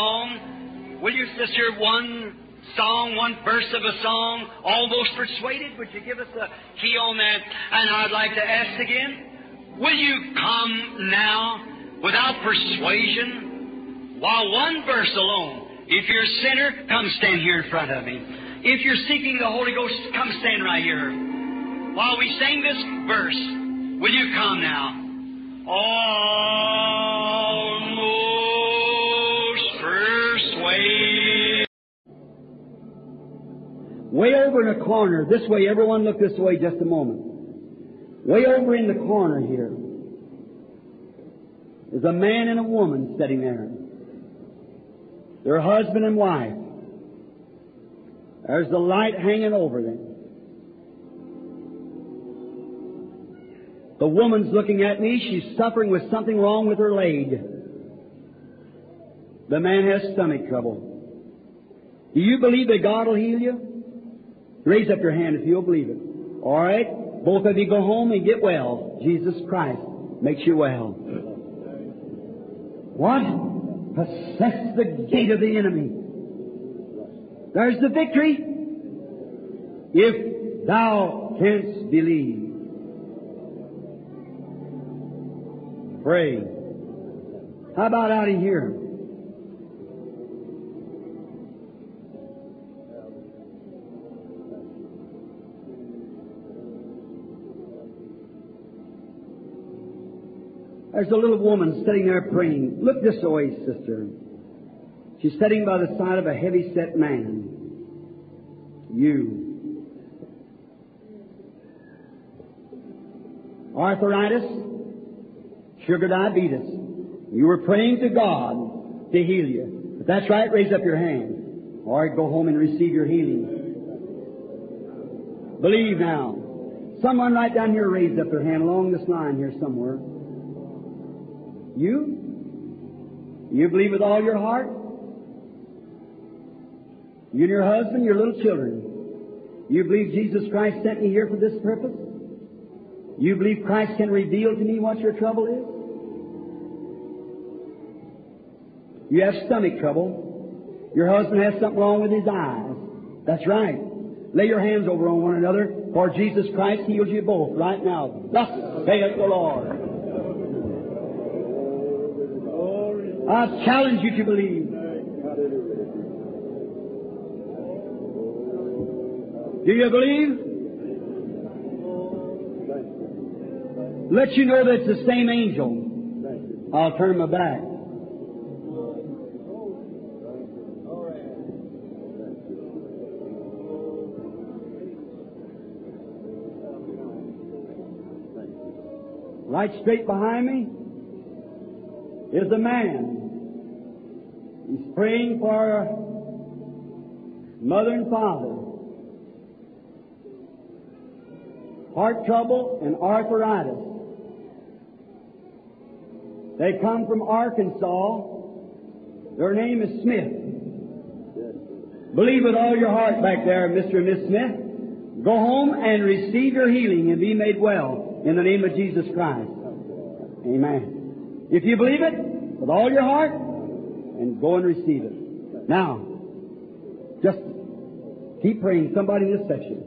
song? Will you, sister, one song, one verse of a song, almost persuaded? Would you give us a key on that? And I'd like to ask again, will you come now without persuasion? While one verse alone, if you're a sinner, come stand here in front of me. If you're seeking the Holy Ghost, come stand right here. While we sing this verse, will you come now? Almost way over in a corner, this way, everyone look this way just a moment. Way over in the corner here is a man and a woman sitting there. They're husband and wife. There's the light hanging over them. The woman's looking at me. She's suffering with something wrong with her leg. The man has stomach trouble. Do you believe that God will heal you? Raise up your hand if you'll believe it. All right? Both of you go home and get well. Jesus Christ makes you well. What? Possess the gate of the enemy. There's the victory. If thou canst believe. Pray. How about out of here? There's a little woman sitting there praying. Look this way, sister. She's sitting by the side of a heavy-set man. You. Arthritis, sugar diabetes. You were praying to God to heal you. If that's right, raise up your hand. All right, go home and receive your healing. Believe now. Someone right down here raised up their hand along this line here somewhere. You? You believe with all your heart? You and your husband, your little children. You believe Jesus Christ sent me here for this purpose? You believe Christ can reveal to me what your trouble is? You have stomach trouble. Your husband has something wrong with his eyes. That's right. Lay your hands over on one another, for Jesus Christ heals you both right now. Thus saith the Lord. I challenge you to believe. Do you believe? Let you know that it's the same angel. I'll turn my back. Right straight behind me is a man. He's praying for mother and father. Heart trouble and arthritis. They come from Arkansas. Their name is Smith. Believe with all your heart back there, Mister and Miss Smith. Go home and receive your healing and be made well in the name of Jesus Christ. Amen. If you believe it with all your heart, and go and receive it. Now, just keep praying. Somebody in this section.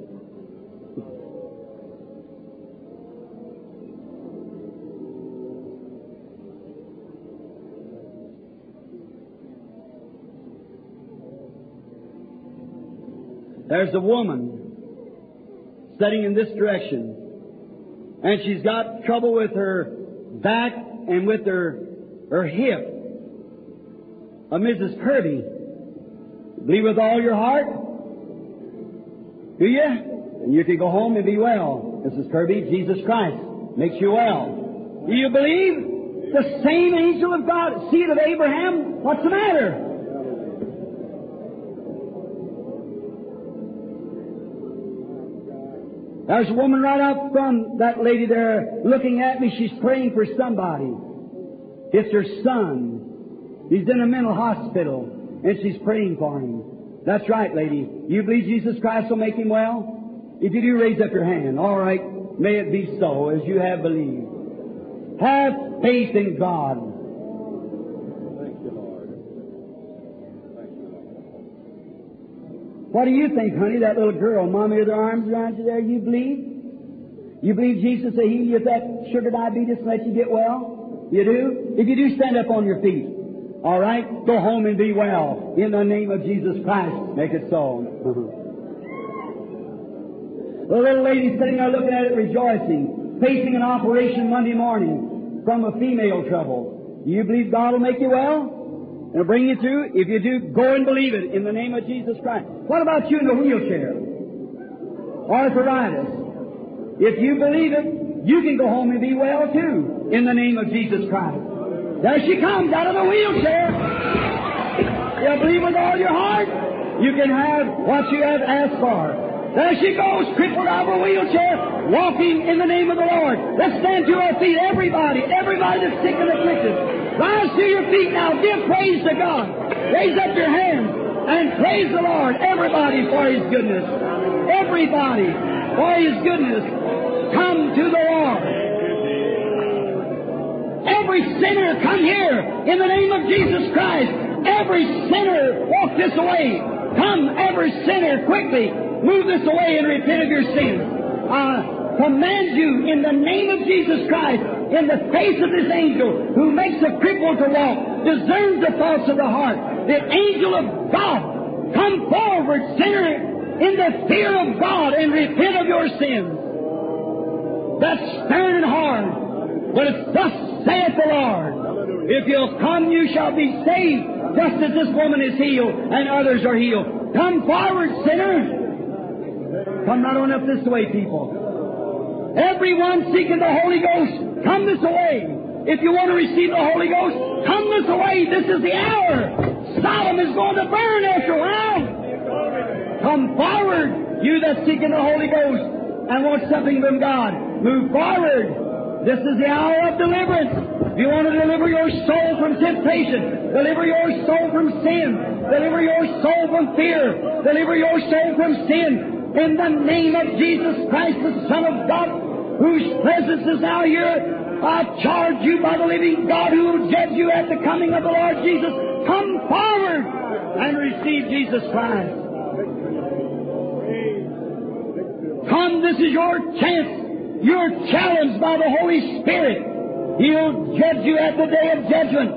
There's a woman sitting in this direction, and she's got trouble with her back and with her her hip. Uh, Missus Kirby, believe with all your heart? Do you? And you can go home and be well. Missus Kirby, Jesus Christ makes you well. Do you believe? The same angel of God, seed of Abraham, what's the matter? There's a woman right out from that lady there looking at me. She's praying for somebody. It's her son. He's in a mental hospital, and she's praying for him. That's right, lady. You believe Jesus Christ will make him well? If you do, raise up your hand. All right. May it be so, as you have believed. Have faith in God. Thank you, Lord. Thank you, Lord. What do you think, honey? That little girl, Mommy with her arms around you there, you believe? You believe Jesus will heal you of that sugar diabetes and let you get well? You do? If you do, stand up on your feet. All right? Go home and be well. In the name of Jesus Christ, make it so. The little lady sitting there looking at it, rejoicing, facing an operation Monday morning from a female trouble. Do you believe God will make you well? It'll bring you through? If you do, go and believe it in the name of Jesus Christ. What about you in the wheelchair? arthritis. If you believe it, you can go home and be well too, in the name of Jesus Christ. There she comes out of the wheelchair. You believe with all your heart, you can have what you have asked for. There she goes, crippled out of a wheelchair, walking in the name of the Lord. Let's stand to our feet, everybody, everybody that's sick and afflicted. Rise to your feet now, give praise to God. Raise up your hands and praise the Lord, everybody, for His goodness. Everybody, for His goodness. Come to the Lord. Every sinner, come here in the name of Jesus Christ. Every sinner, walk this way. Come, every sinner, quickly. Move this away and repent of your sins. I command you in the name of Jesus Christ, in the face of this angel who makes a cripple to walk, discerns the thoughts of the heart, the angel of God, come forward, sinner, in the fear of God and repent of your sins. That's stern and hard, but it's thus saith the Lord. If you'll come, you shall be saved, just as this woman is healed and others are healed. Come forward, sinner. Come right on up this way, people. Everyone seeking the Holy Ghost, come this way. If you want to receive the Holy Ghost, come this way. This is the hour. Sodom is going to burn after a while. Come forward, you that seeking the Holy Ghost and want something from God. Move forward. This is the hour of deliverance. If you want to deliver your soul from temptation, deliver your soul from sin, deliver your soul from fear, deliver your soul from sin, in the name of Jesus Christ, the Son of God, whose presence is now here, I charge you by the living God who will judge you at the coming of the Lord Jesus. Come forward and receive Jesus Christ. Come, this is your chance. You're challenged by the Holy Spirit. He'll judge you at the day of judgment.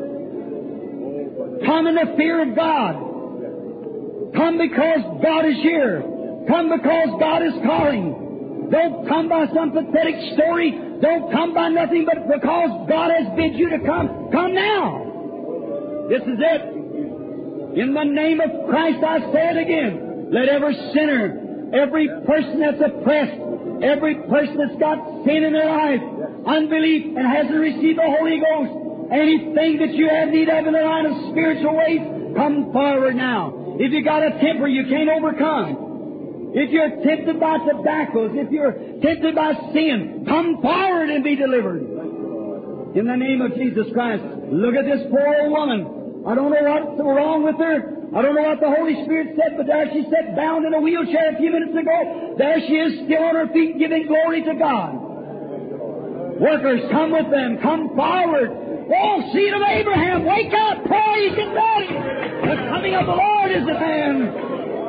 Come in the fear of God. Come because God is here. Come because God is calling. Don't come by some pathetic story. Don't come by nothing but because God has bid you to come. Come now. This is it. In the name of Christ, I say it again. Let every sinner, every person that's oppressed, every person that's got sin in their life, unbelief, and hasn't received the Holy Ghost, anything that you have need of in the line of spiritual ways, come forward now. If you got a temper you can't overcome, if you're tempted by tobaccos, if you're tempted by sin, come forward and be delivered. In the name of Jesus Christ. Look at this poor old woman. I don't know what's wrong with her. I don't know what the Holy Spirit said, but there she sat bound in a wheelchair a few minutes ago. There she is, still on her feet, giving glory to God. Workers, come with them. Come forward. Oh, seed of Abraham, wake up, pray, get ready. The coming of the Lord is at hand.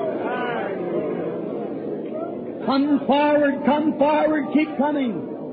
Come forward, come forward, keep coming.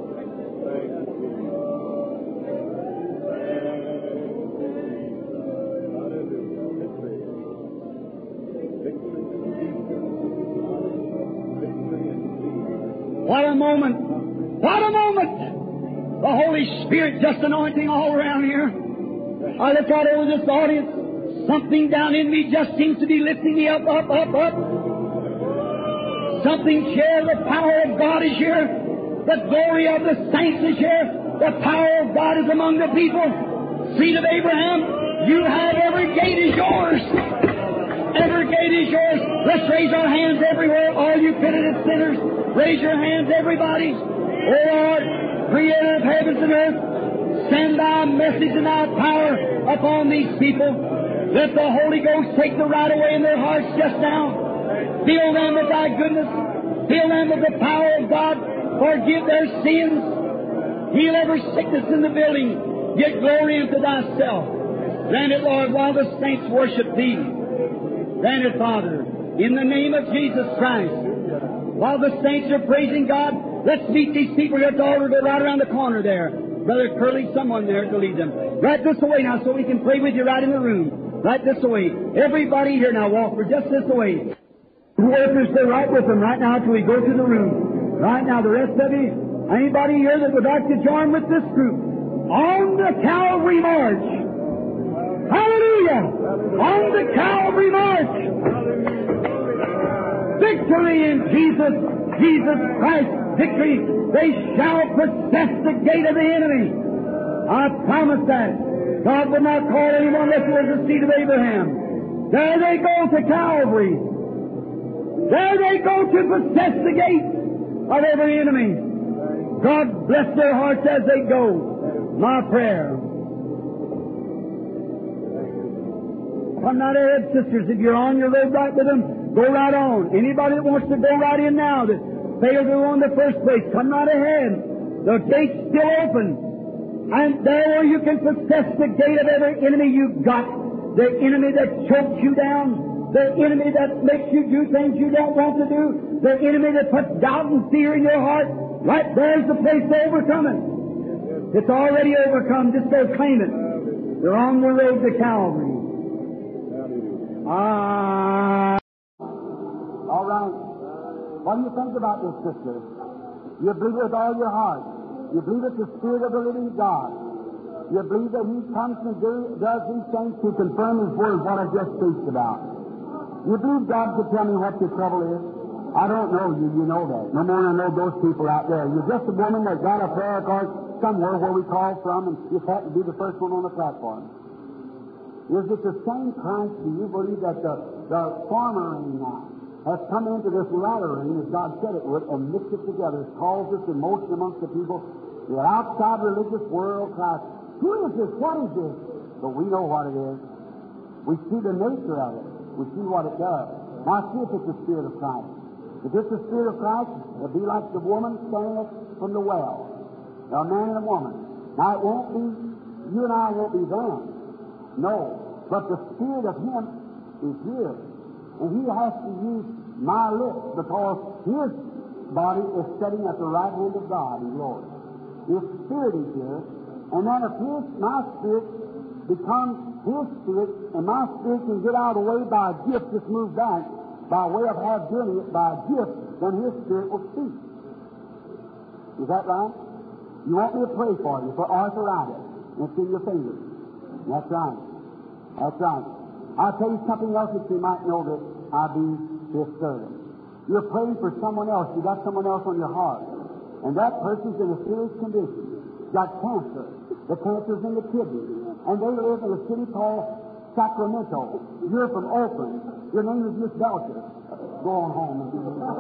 What a moment! What a moment! The Holy Spirit just anointing all around here. I look out over this audience. Something down in me just seems to be lifting me up, up, up, up. Something here. The power of God is here. The glory of the saints is here. The power of God is among the people. Seed of Abraham, you have every gate is yours. Every gate is yours. Let's raise our hands everywhere, all you penitent sinners. Raise your hands, everybody. Oh Lord, Creator of heavens and earth, send Thy message and Thy power upon these people. Let the Holy Ghost take the right away in their hearts just now. Fill them with Thy goodness. Fill them with the power of God. Forgive their sins. Heal every sickness in the building. Get glory unto Thyself. Grant it, Lord, while the saints worship Thee. Grant it, Father, in the name of Jesus Christ. While the saints are praising God, let's meet these people here at the altar. Go right around the corner there. Brother Curley, someone there to lead them. Right this way now so we can pray with you right in the room. Right this way. Everybody here now, walk for just this way. Workers, stay right with them right now till we go to the room. Right now, the rest of you, anybody here that would like to join with this group on the Calvary March. Hallelujah! On the Calvary March. Victory in Jesus Jesus Christ's victory, they shall possess the gate of the enemy. I promise that. God would not call anyone unless it was the seed of Abraham. There they go to Calvary. There they go to possess the gate of every enemy. God bless their hearts as they go. My prayer. Come not ahead, sisters. If you're on your road right with them, go right on. Anybody that wants to go right in now that failed to go in the first place, come not ahead. The gate's still open. And there you can possess the gate of every enemy you've got. The enemy that chokes you down. The enemy that makes you do things you don't want to do. The enemy that puts doubt and fear in your heart. Right there's the place to overcome it. It's already overcome. Just go claim it. You're on the road to Calvary. Ah. All right. What do you think about this, sister? You believe it with all your heart. You believe it's the Spirit of the living God. You believe that He comes and do, does these things to confirm His Word, what I just preached about. You believe God could tell me what your trouble is? I don't know you, you know that. No more than I know those people out there. You're just a woman that got a prayer card somewhere where we call from and just happened to be the first one on the platform. Is it the same Christ? Do you believe that the, the former rain now has come into this latter rain, as God said it would, and mixed it together, caused us in motion amongst the people? The outside religious world cries, who is this? What is this? But we know what it is. We see the nature of it. We see what it does. Now see if it's the Spirit of Christ. If it's the Spirit of Christ, it'll be like the woman standing up from the well. A man and a woman. Now it won't be, you and I won't be them. No. But the Spirit of Him is here. And He has to use my lips because His body is sitting at the right hand of God in glory. His Spirit is here. And then if his, my Spirit becomes His Spirit, and my Spirit can get out of the way by a gift, just move back, by way of have doing it by a gift, then His Spirit will speak. Is that right? You want me to pray for you for arthritis? It's in your fingers. That's right. That's right. I'll tell you something else that you might know that I be His servant. You're praying for someone else. You got someone else on your heart. And that person's in a serious condition. Got cancer. The cancer's in the kidney. And they live in a city called Sacramento. You're from Oakland. Your name is Miss Belcher. Go on home. You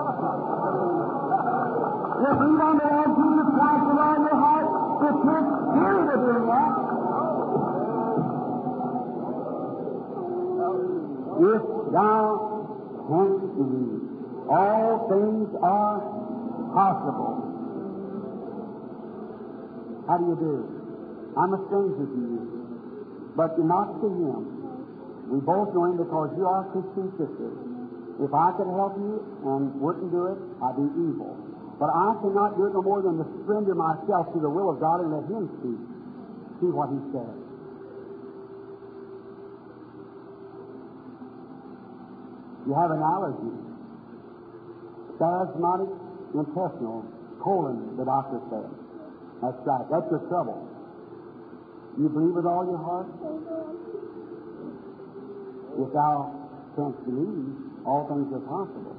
believe on the Lord Jesus Christ with all your heart? It's His Spirit of doing that. If thou canst believe, all things are possible. How do you do? I'm a stranger to you, but you're not to Him. We both know Him because you are Christian sisters. If I could help you and wouldn't do it, I'd be evil. But I cannot do it no more than to surrender myself to the will of God and let Him speak. See what He says. You have an allergy. Spasmodic intestinal colon, the doctor said. That's right. That's your trouble. You believe with all your heart? If thou canst believe, all things are possible.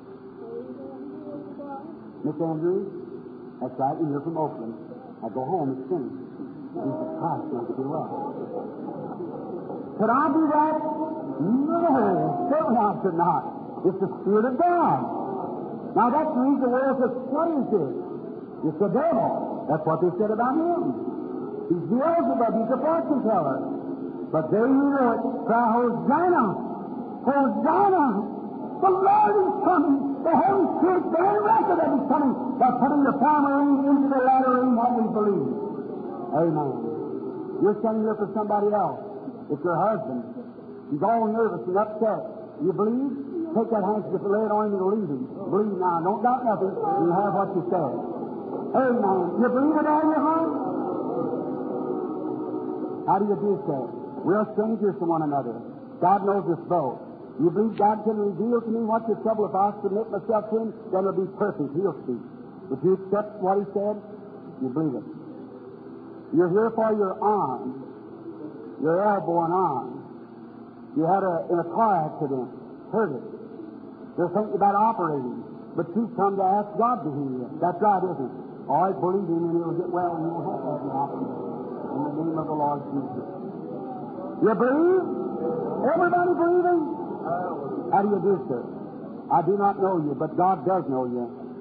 Miss Andrews? That's right. And you're from Oakland. I go home. It's finished. Jesus Christ makes you well. Could I do that? No. Certainly I could not. It's the Spirit of God. Now that's the reason the world says, what is this? It's the devil. That's what they said about him. He's Beelzebub. He's a fortune teller. But there you know it. Cry, Hosanna! Hosanna! The Lord is coming. The Holy Spirit bearing record that He's coming by putting the former rain into the latter rain what we believe. Amen. You're standing here for somebody else. It's your husband. He's all nervous and upset. You believe? Take that handkerchief and lay it on him and leave him. Believe now. Don't doubt nothing. You have what you said. Amen. You believe it all your heart? How do you do so? We're strangers to one another. God knows us both. You believe God can reveal to me what's your trouble? If I submit myself to Him, then it'll be perfect. He'll speak. If you accept what He said, you believe it. You're here for your arm, your elbow and arm. You had a, in a car accident, hurt it. You're thinking about operating. But you've come to ask God to heal you. That's right, isn't it? All right, believe Him and it'll get well and you'll have to have the operation. In the name of the Lord Jesus. You believe? Everybody believing? How do you do, sir? I do not know you, but God does know you.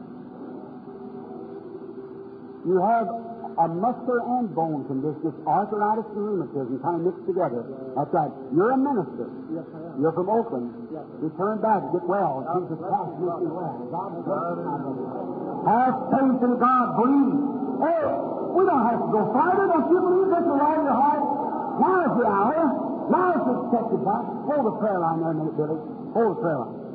You have a muscular and bone condition, arthritis and rheumatism kind of mixed together. That's right. You're a minister. Yes, I am. You're from Oakland. Yes. Return back and get well. Jesus Christ makes you well. God bless you. Have faith in God. Believe. Hey, we don't have to go farther. Don't you believe this with all your heart? Now is the hour. Now is the expected time. Hold the prayer line there a minute, Billy. Hold the prayer line.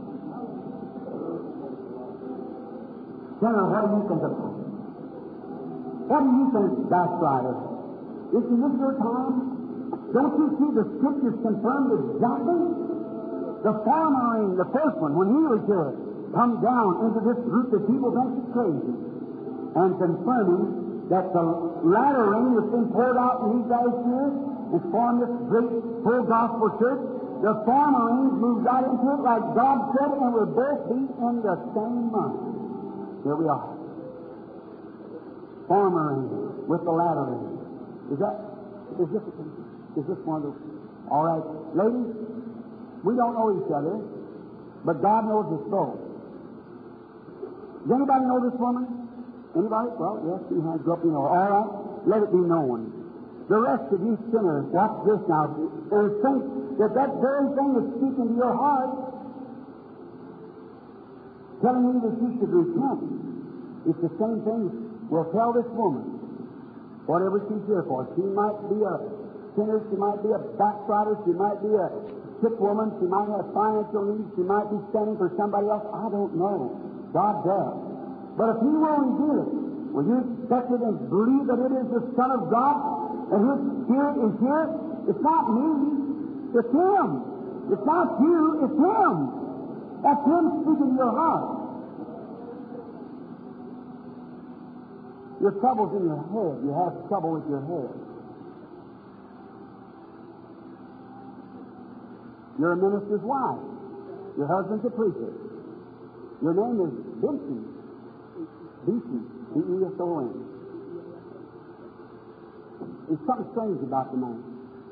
General, what do you think of it? What do you think, backslider? Isn't this your time? Don't you see the Scriptures confirmed exactly? The farmer rain, the first one, when he was here, come down into this group that people think is crazy, and confirming that the latter rain that's been poured out in these last years and formed this great full gospel church, the farmer rain moved right into it like God said, and we'll both be in the same month. Here we are. Farmer rain with the latter rain. Is that, is this, is this one of those? All right. Ladies, we don't know each other, but God knows us both. Does anybody know this woman? Anybody? Well, yes, she has up, you know. All right. Let it be known. The rest of you sinners, watch this now, and think that that very thing is speaking to your heart, telling you that you should repent. It's the same thing we'll tell this woman, whatever she's here for. She might be a sinner, she might be a backslider, she might be a sick woman, she might have financial needs, she might be standing for somebody else. I don't know. God does. But if He will reveal it, will you accept it and believe that it is the Son of God, and His Spirit is here? It's not me, it's Him. It's not you, it's Him. That's Him speaking to your heart. Your trouble's in your head. You have trouble with your head. You're a minister's wife. Your husband's a preacher. Your name is Benson. Beeson. B E S O N. There's something strange about the man.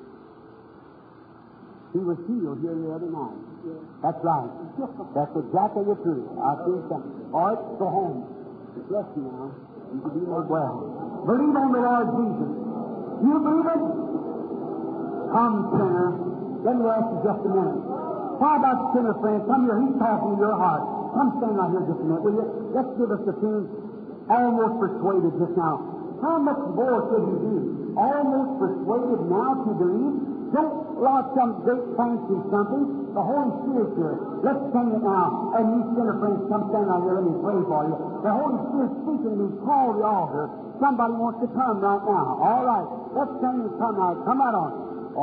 He was healed here the other night. That's right. That's exactly the truth. I see something. All right, go home. Bless you now. You can be made well. Believe on the Lord Jesus. You believe it? Come, sinner. Let me ask you just a minute. How about sinner friend? Come here. He's talking to your heart. Come stand right here just a minute, will you? Let's give us the tune. Almost persuaded just now. How much more should you do? Almost persuaded now to believe? Don't allow some great fancy something. The Holy Spirit's here. Let's sing it now. And you sinner friends, come stand out here. Let me pray for you. The Holy Spirit's speaking to me. Call the altar. Somebody wants to come right now. All right. Let's sing and come out. Come out on.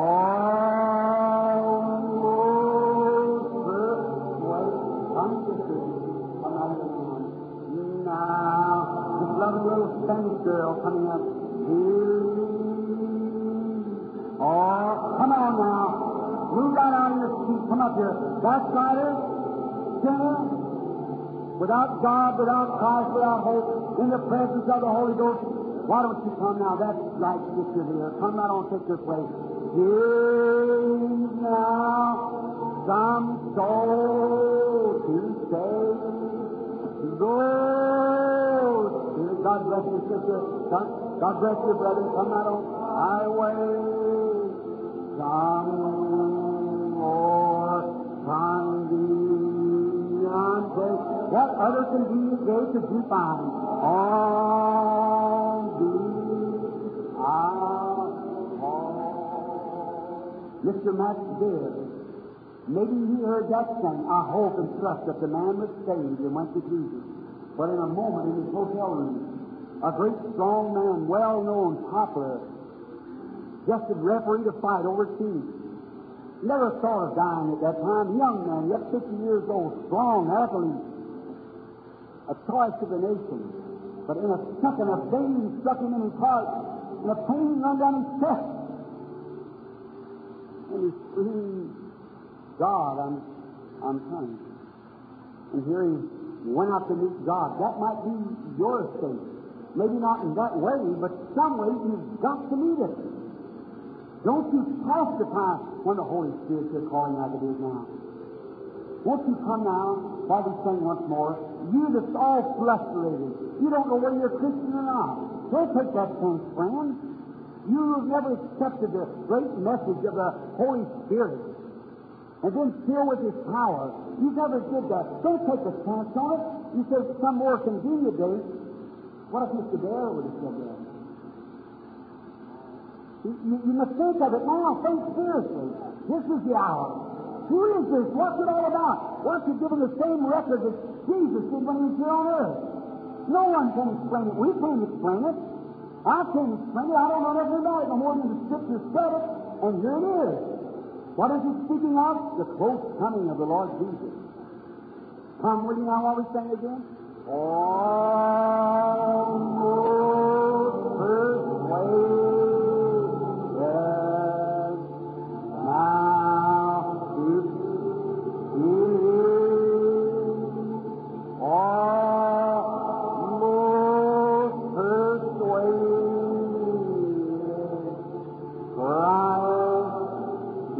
Almost persuaded. Come sister. Come out here now. This lovely little Spanish girl coming up. Here. Oh, come on now. Move right out in your seat. Come up here. Backslider, sinner, without God, without Christ, without hope, in the presence of the Holy Ghost. Why don't you come now? That's right, sister here. Come right on, take your place. Here's now some soul to save. Go. God bless you, sister. God bless you, brother. Come right on. Highway. Some more convenient day. What other convenient day could you find? On thee I call. Mister Max did. Maybe he heard that saying, I hope and trust that the man was saved and went to Jesus. But in a moment in his hotel room, a great strong man, well-known, popular, just had refereed a fight overseas. Never thought of dying at that time. Young man, yet fifty years old, strong, athlete, a choice of the nation. But in a second, a vein struck him in his heart, and a pain ran down his chest. And he screamed, God, I'm, I'm coming. And here he went out to meet God. That might be your state. Maybe not in that way, but some way you've got to meet it. Don't you pass the time when the Holy Spirit is calling like it is now. Won't you come now while we sing once more? You that's all frustrated. You don't know whether you're a Christian or not. Don't take that chance, friend. You've never accepted the great message of the Holy Spirit and been filled with His power. You never did that. Don't take a chance on it. You say some more convenient day. What if Mister Dare would have said that? You, you, you must think of it now. Think seriously. This is the hour. Who is this? What's it all about? What's it giving the same record that Jesus did when He was here on earth? No one can explain it. We can't explain it. I can't explain it. I don't know nothing about it no more than the Scripture said it, and here it is. What is it speaking of? The close coming of the Lord Jesus. Come with me now while we sing again. Almost persuaded now it is almost persuaded Christ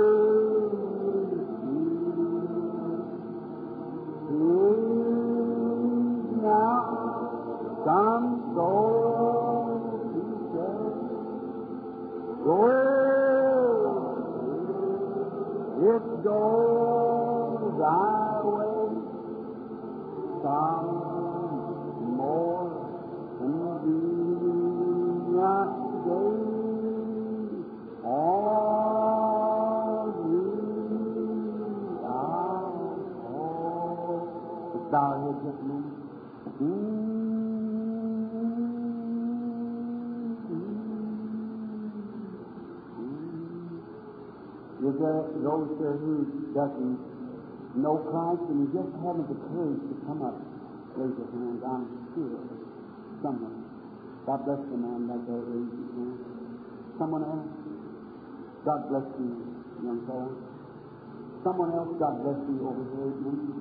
is now some soul to say, go, it goes thy way, some more convenient day, all you are all. Bow your head just a moment. Is there those there who doesn't know Christ and you just haven't the courage to come up? Raise your hands. I'm sure someone. God bless the man right there. Raise his hand. Someone else. God bless you, young fellow. Someone else. God bless you over here.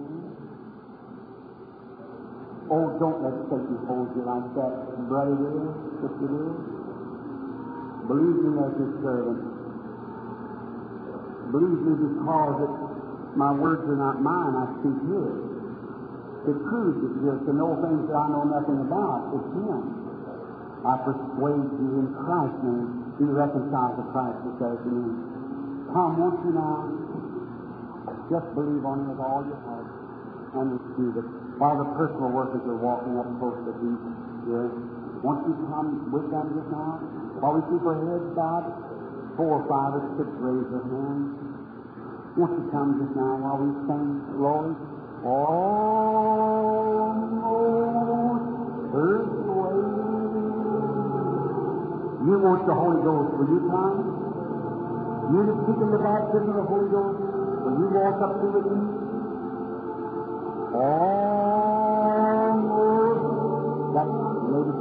Oh, don't let Satan hold you like that, brother dear, sister dear. Believe me as His servant. Believe me because it, my words are not mine, I speak His. It proves it just to know things that I know nothing about. It's Him. I persuade you in Christ's name, be reconciled to Christ this afternoon. Come, won't you now? Just believe on Him with all your heart and receive it. While the personal workers are walking up close to Jesus here, won't you come with them just now? While we keep our heads bowed, four or five or six raise their hands. Won't you come just now while we sing, Lord? Almost persuaded. You want the Holy Ghost, will you come? You that seek in the baptism of the Holy Ghost, will you walk up to it? Almost. That lady,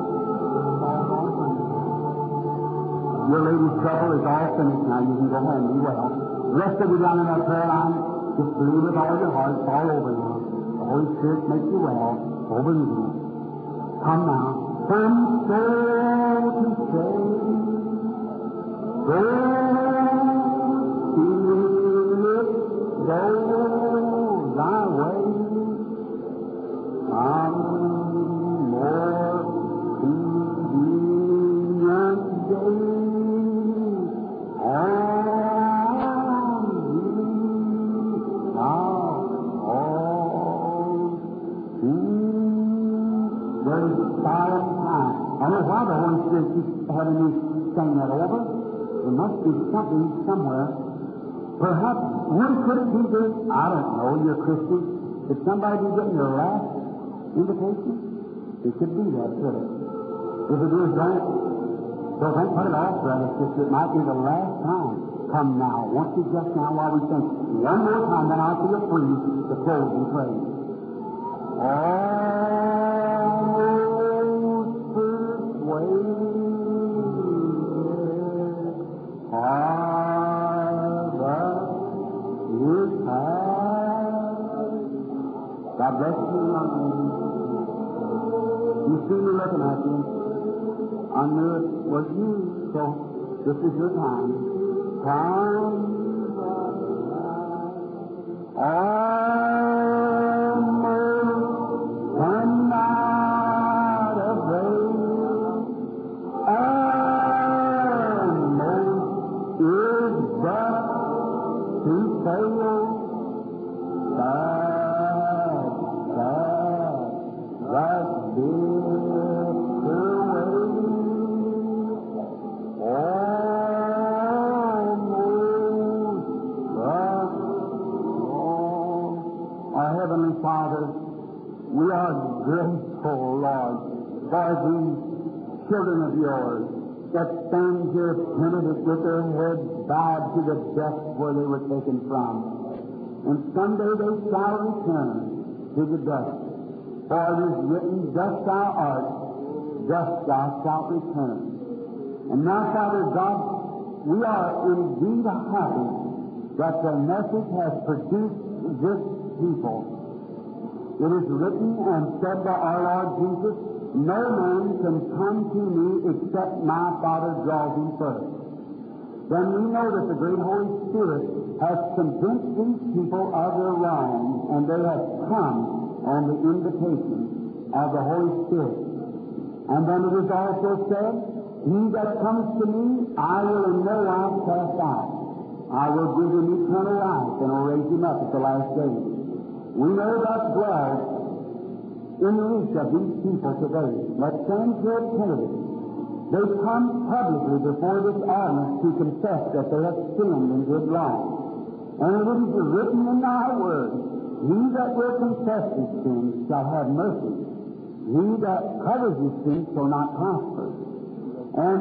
your lady's trouble is all finished now. You can go home. Be well. The rest of you down in that prayer line, just believe with all your heart. It's all over now. The Holy Spirit makes you well. Over and over. Come now. Some soul to say, go, go thy way. Some more convenient day. Why the Holy Spirit keeps having me saying that over? There must be something somewhere. Perhaps, when could it be this? I don't know. You're a Christian. Did somebody be getting your last invitation? It could be that, could it? If it is, don't, so don't put it off, brother, sister. It might be the last time. Come now. Won't you just now while we sing one more time, then I'll feel free to close and pray. Oh. God bless you. see me looking at you. I knew it was you, so this is your time. Time. Almost cannot avail. Almost is but to fail. Sad, sad, that bitter way. Almost but our Heavenly Father, we are grateful, Lord, for these children of yours that stand here penitent with their heads bowed to the depths where they were taken from. And someday they shall return to the dust. For it is written, dust thou art, dust thou shalt return. And now, Father God, we are indeed happy that the message has produced this people. It is written and said by our Lord Jesus, no man can come to me except my Father draws him first. Then we know that the great Holy Spirit has convinced these people of their wrongs, and they have come on the invitation of the Holy Spirit. And then it is also said, he that comes to me, I will in no wise cast out. I will give him eternal life, and will raise him up at the last day. We know that dwells in the reach of these people today. Let's stand here attentive. They come publicly before this audience to confess that they have sinned and did wrong. And it is written in thy word, he that will confess his sins shall have mercy. He that covers his sins shall not prosper. And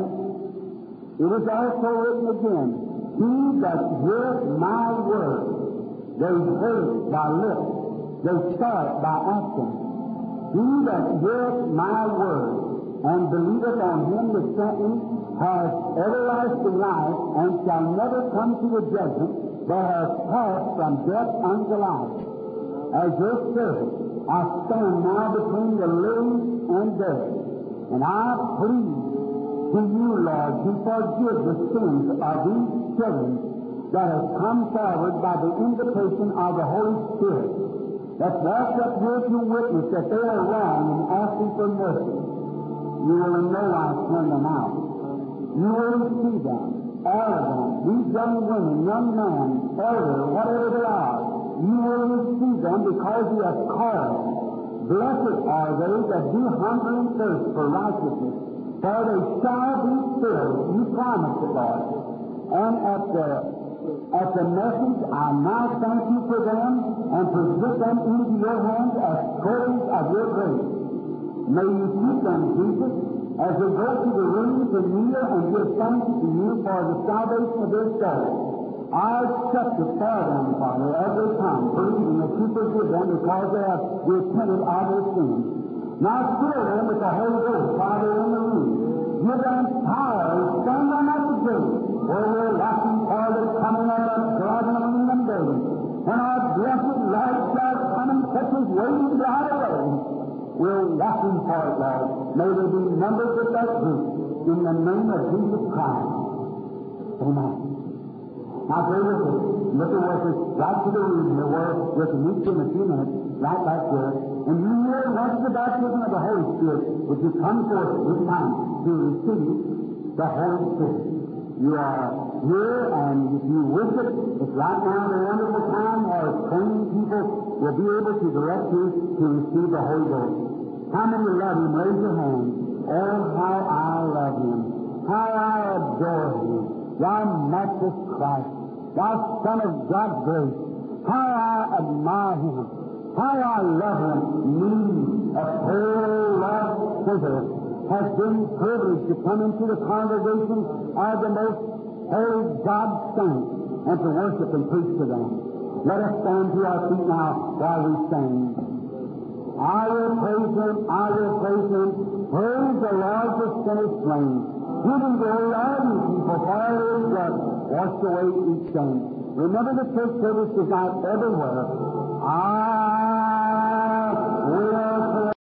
it is also written again, he that heareth my word, they heard it by lips, they saw it by action. He that heareth my word and believeth on him that sent me has everlasting life and shall never come to the judgment, but has passed from death unto life. As your servant, I stand now between the living and dead, and I plead to you, Lord, to forgive the sins of these children that have come forward by the invitation of the Holy Spirit, that walked up here to witness that they are wrong and asking for mercy. You will in no wise turn them out. You will receive them, all of them, these young women, young men, elder, whatever they are. You will receive them because you have called them. Blessed are they that do hunger and thirst for righteousness, for they shall be filled. You promised it, Lord. And at the At the message, I now thank you for them and present them into your hands as trophies of your grace. May you keep them, Jesus, as they go to the rooms and kneel and give thanks to you for the salvation of their souls. I accept it for them, Father, every time, believing that you forgive them because they have repented of their sins. Now fill them with the Holy Ghost, Father, in the room. Give them power and stand them at the gate, where we're watching for the coming of the God in the kingdom building. And our blessed light shall come and touch us waiting right away. We're watching for it, Lord. May they be numbered with that group in the name of Jesus Christ. Amen. Now, pray with us. Look at us right to the room here where we can meet you in a few minutes, right back there. And you hear once the baptism of the Holy Spirit, which you come forth this time to receive the Holy Spirit. You are here, and if you wish it, it's right now the wonderful time where trained people will be able to direct you to receive the Holy Ghost. How many love Him? Raise your hand. Oh, how I love Him. How I adore Him. Thou matchless Christ. Thou Son of God's grace. How I admire Him. How I love Him. Me, a poor lost sinner, has been privileged to come into the congregation of the most holy God's saints and to worship and preach to them. Let us stand to our feet now while we sing. I will praise Him, I will praise Him. Praise the Lord for sinners slain. Give Him glory, all you people, for His blood washed away each sin. Remember the church service tonight everywhere. I will